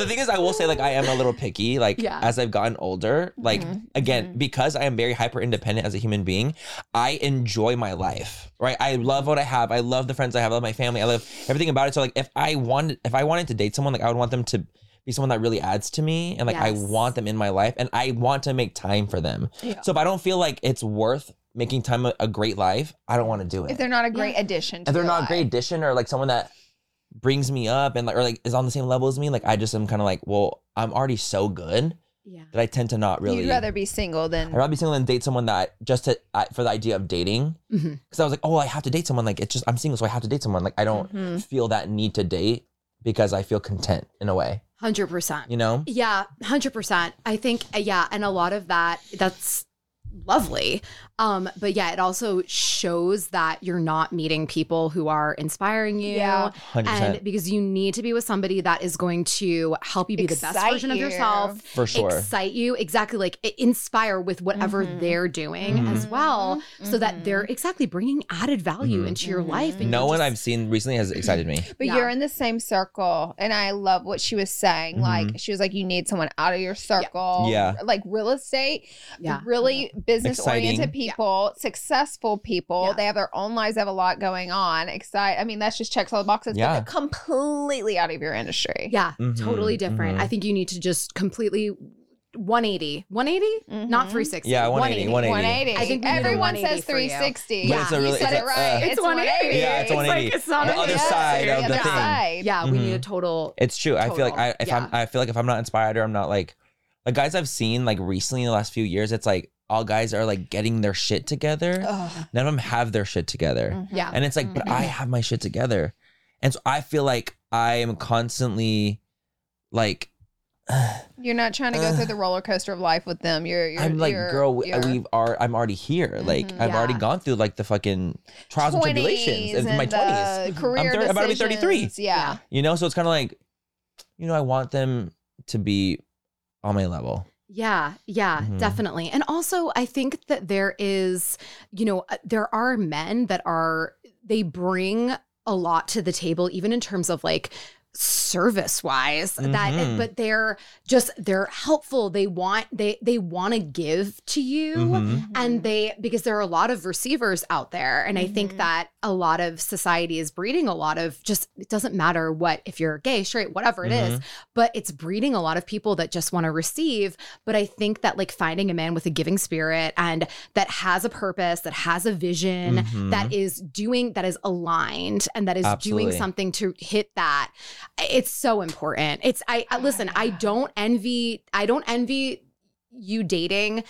thing is, I will say, like, I am a little picky. Like, Yeah. as I've gotten older, like, Mm-hmm. again, because I am very hyper independent as a human being, I enjoy my life, right? I love what I have. I love the friends I have. I love my family. I love everything about it. So, like, if I wanted, if I wanted to date someone, like, I would want them to be someone that really adds to me, and like, I Yes. want them in my life, and I want to make time for them. Yeah. So, if I don't feel like it's worth making time a, a great life, I don't want to do it. If they're not a great addition to if they're your not a life. great addition, or like someone that brings me up and like or like is on the same level as me, like I just am kind of like, well, I'm already so good Yeah. that I tend to not really. You'd rather be single than I'd rather be single than date someone that just to uh, for the idea of dating. Because Mhm. I was like, oh, I have to date someone. Like it's just I'm single, so I have to date someone. Like I don't Mhm. feel that need to date because I feel content in a way. one hundred percent. You know? Yeah, one hundred percent. I think, uh, yeah, and a lot of that, that's lovely. Um, but yeah, it also shows that you're not meeting people who are inspiring you. Yeah. one hundred percent. And because you need to be with somebody that is going to help you be the best Excite version of you. yourself. For sure. Excite you. Exactly. Like i- inspire with whatever Mhm. they're doing Mhm. as well. So that Mhm. they're exactly bringing added value Mhm. into your life. And No you're one just- I've seen recently has excited me. But Yeah. you're in the same circle, and I love what she was saying. Mhm. Like she was like, you need someone out of your circle. Yeah. Like real estate, Yeah. really business oriented Exciting. people, successful people. Yeah. They have their own lives. They have a lot going on. Excite. I mean, that's just checks all the boxes. Yeah. But they're completely out of your industry. Yeah, Mhm, totally different. mhm. I think you need to just completely one eighty. one eighty? Not Mhm. three sixty. Yeah, one eighty, one eighty. one eighty. I think we need a everyone one eighty says for you. three sixty. But it's a you really- said it's it a- right. uh, it's one eighty. Yeah, it's one eighty. Like, it's not The a- other yeah. side The of the other thing. side. Yeah, we Mhm. need a total. It's true. I feel like I Total. if I'm Yeah. I feel like if I'm not inspired or I'm not like like guys I've seen like recently in the last few years, it's like all guys are like getting their shit together. Ugh. None of them have their shit together. Mhm. Yeah. And it's like, but I have my shit together. And so I feel like I am constantly like You're not trying to go through the roller coaster of life with them. You're, you're I'm like, you're, girl, we, you're we've are I'm already here. Like Mhm. I've already Yeah. gone through like the fucking trials and tribulations in my and twenties. the Career I'm thir- about to be thirty-three. decisions. Yeah. You know, so it's kind of like, you know, I want them to be on my level. Yeah, yeah, Mhm. definitely. And also, I think that there is, you know, uh, there are men that are, they bring a lot to the table, even in terms of like, service wise that Mhm. but they're just they're helpful, they want they they want to give to you Mhm. and they because there are a lot of receivers out there, and I think Mhm. that a lot of society is breeding a lot of just, it doesn't matter what, if you're gay, straight, whatever it is, but it's breeding a lot of people that just want to receive. But I think that like finding a man with a giving spirit and that has a purpose, that has a vision, Mhm. that is doing, that is aligned, and that is Absolutely. doing something to hit that, it's so important. It's I, I listen, I don't envy I don't envy you dating.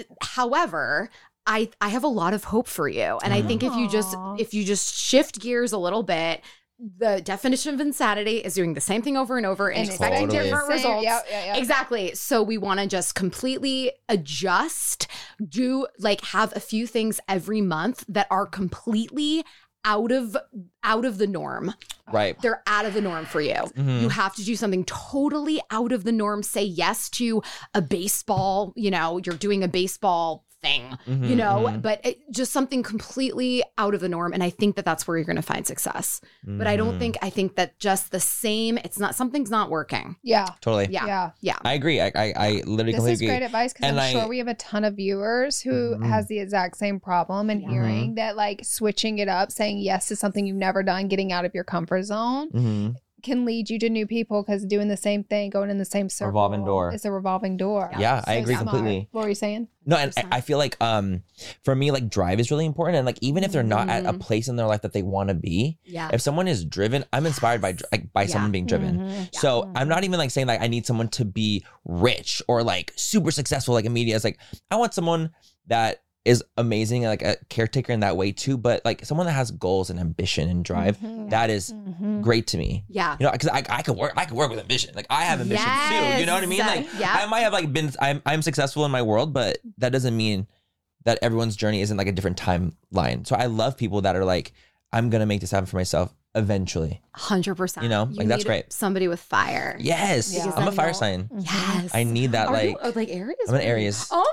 However, I I have a lot of hope for you. And I think if you just Aw. if you just shift gears a little bit, the definition of insanity is doing the same thing over and over and, And expecting Totally. different Same- results. yeah, yeah, yeah. Exactly. So we want to just completely adjust, do like have a few things every month that are completely out of out of the norm. Right. They're out of the norm for you. Mhm. You have to do something totally out of the norm. Say yes to a baseball, you know, you're doing a baseball thing, Mhm, you know, mhm. but it, just something completely out of the norm. And I think that that's where you're going to find success. But I don't Mhm. think, I think that just the same, it's not, something's not working. Yeah. Totally. Yeah. Yeah. Yeah. I agree. I I, I literally This completely is agree. great advice because And I'm I- sure we have a ton of viewers who Mhm. has the exact same problem and Yeah. hearing that like switching it up, saying yes to something you've never done, getting out of your comfort zone Mhm. can lead you to new people because doing the same thing, going in the same circle. Revolving door. It's a revolving door. Yeah, I So agree smart. completely. What were you saying? No, and I, Percent. I feel like um for me, like drive is really important. And like even if they're not at a Mhm. place in their life that they want to be, Yeah. if someone is driven, I'm inspired by dr- like by Yeah. someone being driven. Mhm. So I'm not even like saying like I need someone to be rich or like super successful like immediate. It's like I want someone that is amazing, like a caretaker in that way too, but like someone that has goals and ambition and drive. Mhm. That is Mhm. great to me. Yeah. You know, because I, I could work, I could work with ambition. Like I have ambition too. You know what I mean? Like Yes. Yeah. I might have like been, I'm, I'm successful in my world, but that doesn't mean that everyone's journey isn't like a different timeline. So I love people that are like, I'm gonna make this happen for myself eventually. one hundred percent. You know, like, that's need great. Somebody with fire. Yes, Yeah. I'm a Because fire then sign. Yes. I need that. Are like you, oh, like Aries? I'm an Aries. Oh my Oh,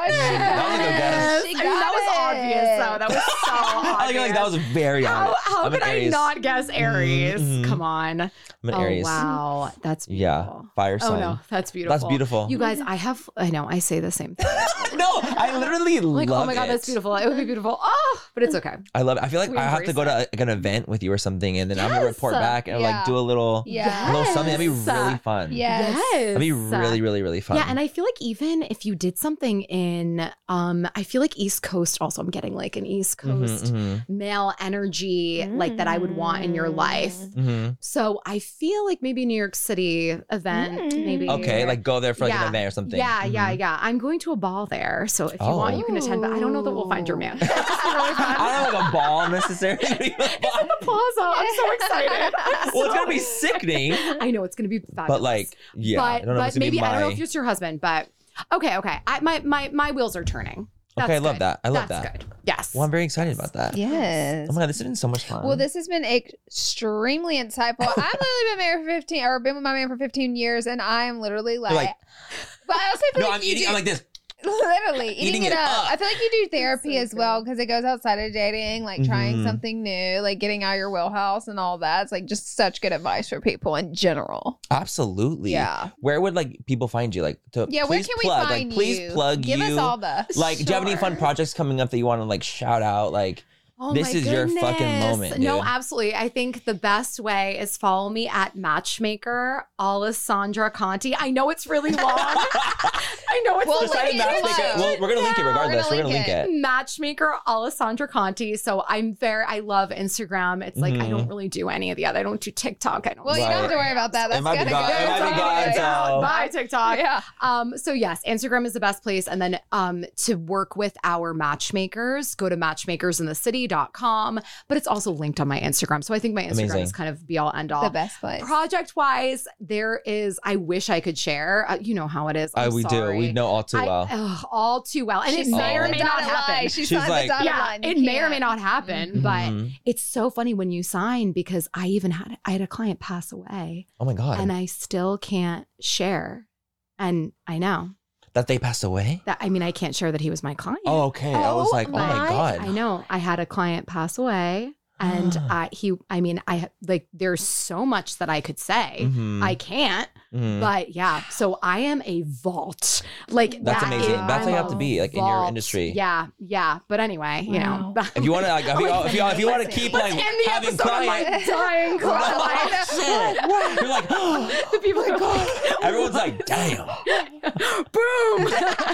Oh, she That was a good guess. She I mean, that was got obvious, it. though. That was so I obvious. feel like that was very How, obvious. how I'm an could I Aries. not guess Aries? Mhm. Come on. I'm an Oh, Aries. wow. That's Yeah, beautiful. fire Oh, sign. no. That's beautiful. That's beautiful. You guys, I have, I know, I say the same thing. No, I literally Like, love oh my God, it. that's beautiful. It would be beautiful. Oh, but it's okay. I love it. I feel like We I have to embrace go to like an event with you or something, and then I'm gonna Yes. report back and Yeah. like do a little, Yeah. a little something. That'd be Yes. really fun. Yes. That'd be really, really, really fun. Yeah, and I feel like even if you did something in, um, I feel like East Coast also, I'm getting like an East Mhm, Coast mhm, male energy like that I would want in your life. mhm. So I feel like maybe New York City event, Mm. maybe. Okay, like go there for like Yeah. an event or something. Yeah, yeah, Mhm. yeah. I'm going to a ball there, so if you Oh. want, you can attend. But I don't know that we'll find your man. I don't know like a ball necessarily. The plaza. I'm so excited. I'm Well, it's so- gonna be sickening, I know it's gonna be fabulous. but like, yeah, but I don't know if but it's gonna maybe be my... I don't know if it's your husband, but okay, okay. I my my my wheels are turning. That's Okay, I love good. that. I love That's that. good. Yes. Well, I'm very excited about that. Yes. Oh my god, this has been so much fun. Well, this has been extremely insightful. I've literally been married for fifteen, or been with my man for fifteen years, and I am literally like, like- but I also feel no, like I'm you eating. do- I'm like this. literally eating, Eating it, it up. up. I feel like you do therapy so as well good. because it goes outside of dating, like trying Mhm. something new, like getting out of your wheelhouse and all that. It's like just such good advice for people in general. Absolutely. Yeah. Where would like people find you? Like, to Yeah, where please can we plug. find like, please you? plug Give you. us all the Like, do you have any fun Sure. projects coming up that you want to like shout out? Like, Oh This my is your fucking goodness. moment, No, dude. absolutely. I think the best way is follow me at Matchmaker Alessandra Conti. I know it's really long. I know it's We'll a Just type link in it Matchmaker. below. Well, we're gonna link it Yeah, we're regardless. We're gonna gonna link link it. Matchmaker Alessandra Conti. So I'm very, I love Instagram. It's like, I Mhm. don't really do any of the other. I don't do TikTok. I don't Well, do you don't have to Right. worry about that. That's It might be gonna gone- go. it might be It's gone all until- right. Bye, TikTok. Yeah. Um, so yes, Instagram is the best place. And then um, to work with our matchmakers, go to matchmakers in the city dot com. But it's also linked on my Instagram. So I think my Instagram Amazing. is kind of be all end all. The best place. Project wise, there is, I wish I could share. Uh, you know how it is. Uh, I'm we sorry. do. We know all too I- well. ugh, all too well. And She it may signed or the may not dotted happen. line. She She's signed like- the dotted Yeah, line. You it may or may can't. not happen, Mhm. but Mhm. it's so funny when you sign because I even had I had a client pass away Oh my god. and I still can't share. And I know that they passed away. that I mean I can't share that he was my client. Oh, okay. I was Oh like, oh my my- god. I know. I had a client pass away and I he I mean I like there's so much that I could say. Mhm. I can't. Mhm. But yeah, so I am a vault. Like That's that amazing. is- That's how you I'm have to a be, like, in your vault. industry. Yeah, yeah. But anyway, you know. Wow. If you want to, like, if you, if you, if you want to Let's- keep let's like end the having episode on my clients, dying client. Oh, shit. You're like, The people are going, everyone's like, damn. boom.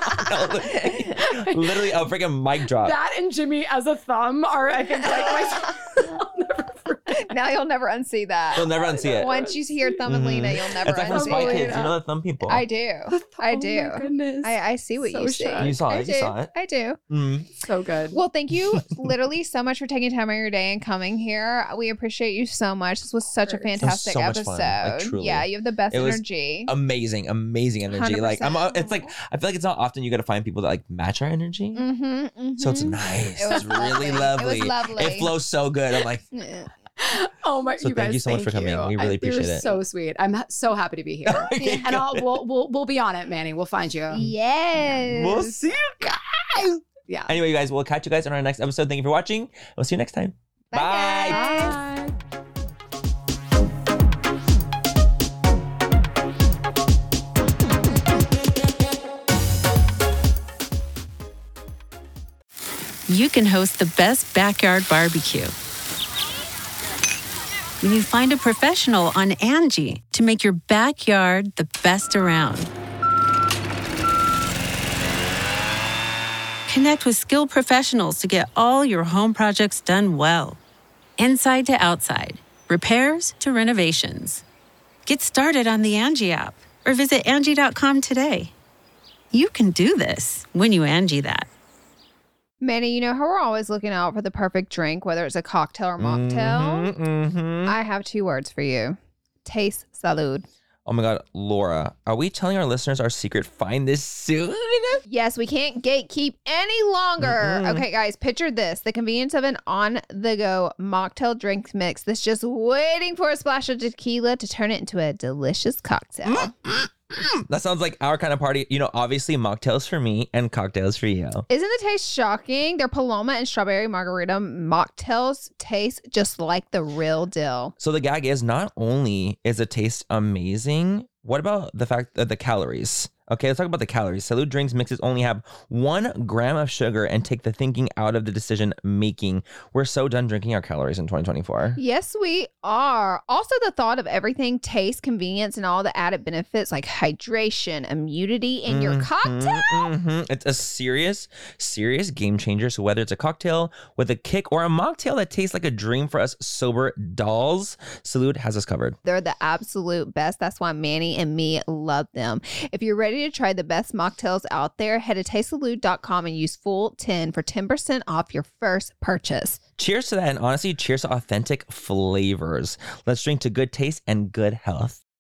Literally, a freaking mic drop. That and Jimmy as a thumb are, I think, like my. I'll never forget. Now you'll never unsee that. You'll never unsee it. Once you hear Thumb and Mhm. Lena, you'll never It's like from unsee Spy it. Kids. You know the thumb people. I do. I do. Oh my goodness. I, I see what So you see. shook. You saw I it. You do. saw it. I do. Mm. so good. Well, thank you literally so much for taking time out of your day and coming here. We appreciate you so much. This was such a Of course. fantastic so much episode. fun. Like, truly. Yeah, you have the best It was energy. Amazing, amazing energy. Like I'm, one hundred percent. it's like I feel like it's not often you got to find people that like match our energy. Mm-hmm, So it's mhm. nice. It was it's really lovely. lovely. It was lovely. It flows so good. I'm like, Yeah. Oh my! So you thank guys, you so much for coming. you. We really I- appreciate you're it. So sweet. I'm ha- so happy to be here. okay, And I'll, we'll we'll we'll be on it, Manny. We'll find you. Yes. we'll see you guys. Yeah. Anyway, you guys, we'll catch you guys on our next episode. Thank you for watching. We'll see you next time. Bye, guys. Bye. You can host the best backyard barbecue when you find a professional on Angie to make your backyard the best around. Connect with skilled professionals to get all your home projects done well. Inside to outside, repairs to renovations. Get started on the Angie app or visit Angie dot com today. You can do this when you Angie that. Manny, you know how we're always looking out for the perfect drink, whether it's a cocktail or mocktail? Mm-hmm. I have two words for you. Taste salud. Oh my God, Laura, are we telling our listeners our secret? Find this soon. Yes, we can't gatekeep any longer. Mm-mm. Okay, guys, picture this. The convenience of an on-the-go mocktail drink mix that's just waiting for a splash of tequila to turn it into a delicious cocktail. Mm, that sounds like our kind of party. You know, obviously mocktails for me and cocktails for you. Isn't the taste shocking? Their Paloma and Strawberry Margarita mocktails taste just like the real deal. So the gag is, not only is the taste amazing, what about the fact that the calories? Okay, let's talk about the calories. Salud drinks mixes only have one gram of sugar and take the thinking out of the decision making. We're so done drinking our calories in twenty twenty-four. Yes, we are. Also, the thought of everything, taste, convenience, and all the added benefits like hydration, immunity in your Mhm, cocktail. mhm. It's a serious, serious game changer. So whether it's a cocktail with a kick or a mocktail that tastes like a dream for us sober dolls, Salud has us covered. They're the absolute best. That's why Manny and me love them. If you're ready to try the best mocktails out there, head to taste salud dot com and use full ten for ten percent off your first purchase. Cheers to that. And honestly, cheers to authentic flavors. Let's drink to good taste and good health.